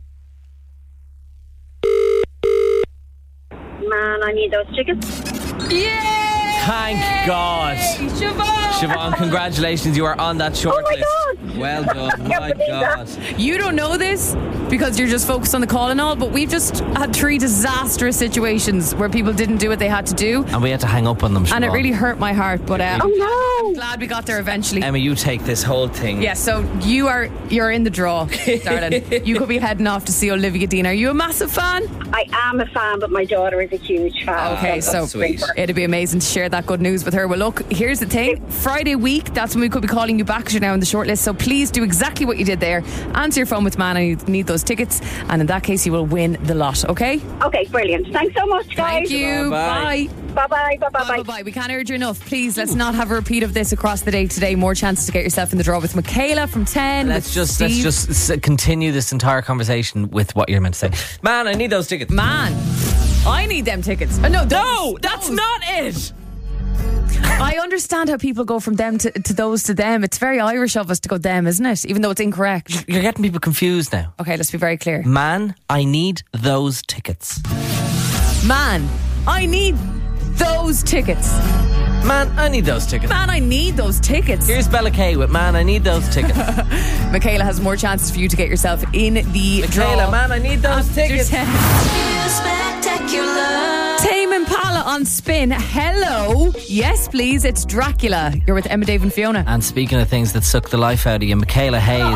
answer. Man, I need those tickets. Yeah! Thank God. Siobhan, congratulations. You are on that short list. Well done. My God. You don't know this because you're just focused on the call and all, but we've just had 3 disastrous situations where people didn't do what they had to do. And we had to hang up on them, Siobhan. And it really hurt my heart, but Oh no! I'm glad we got there eventually. Emma, you take this whole thing. Yeah, so you're in the draw, darling. You could be heading off to see Olivia Dean. Are you a massive fan? I am a fan, but my daughter is a huge fan. Okay, so sweet. It'd be amazing to share that good news with her. Well, look, here's the thing. Friday week, that's when we could be calling you back because you're now in the shortlist. So please do exactly what you did there. Answer your phone with Man, and you need those tickets. And in that case, you will win the lot, okay? Okay, brilliant. Thanks so much, guys. Thank you. Bye-bye. Bye bye. Bye bye. Bye bye. We can't urge you enough. Please, let's not have a repeat of this across the day today. More chances to get yourself in the draw with Michaela from 10. Let's just continue this entire conversation with what you're meant to say. Man, I need those tickets. Man, I need them tickets. No, that's not it. I I understand how people go from them to those to them. It's very Irish of us to go them, isn't it? Even though it's incorrect. You're getting people confused now. Okay, let's be very clear. Man, I need those tickets. Man, I need those tickets. Man, I need those tickets. Man, I need those tickets. Here's Bella Kay with Man, I need those tickets. Michaela has more chances for you to get yourself in the Michaela, draw. man, I need those tickets. Spectacular. Tame Impala on Spin. Hello. Yes, please. It's Dracula. You're with Emma, Dave and Fiona. And speaking of things that suck the life out of you, Michaela Hayes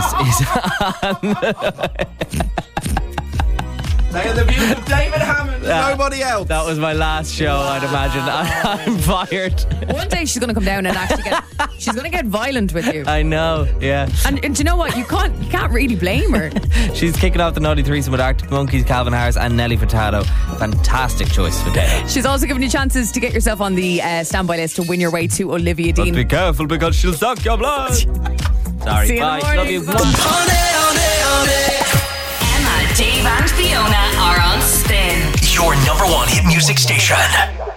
is on. They are the views of David Hammond. Nobody else. That was my last show, I'd imagine. I'm fired. One day she's going to come down and actually she's going to get violent with you. I know, yeah. And do you know what? You can't really blame her. She's kicking off the Naughty Threesome with Arctic Monkeys, Calvin Harris and Nelly Furtado. Fantastic choice for Dave. She's also giving you chances to get yourself on the standby list to win your way to Olivia Dean. But be careful because she'll suck your blood. Sorry, See you bye. in the morning. Love you. Emma, Dave and Fiona are on Spin. Your number one hit music station.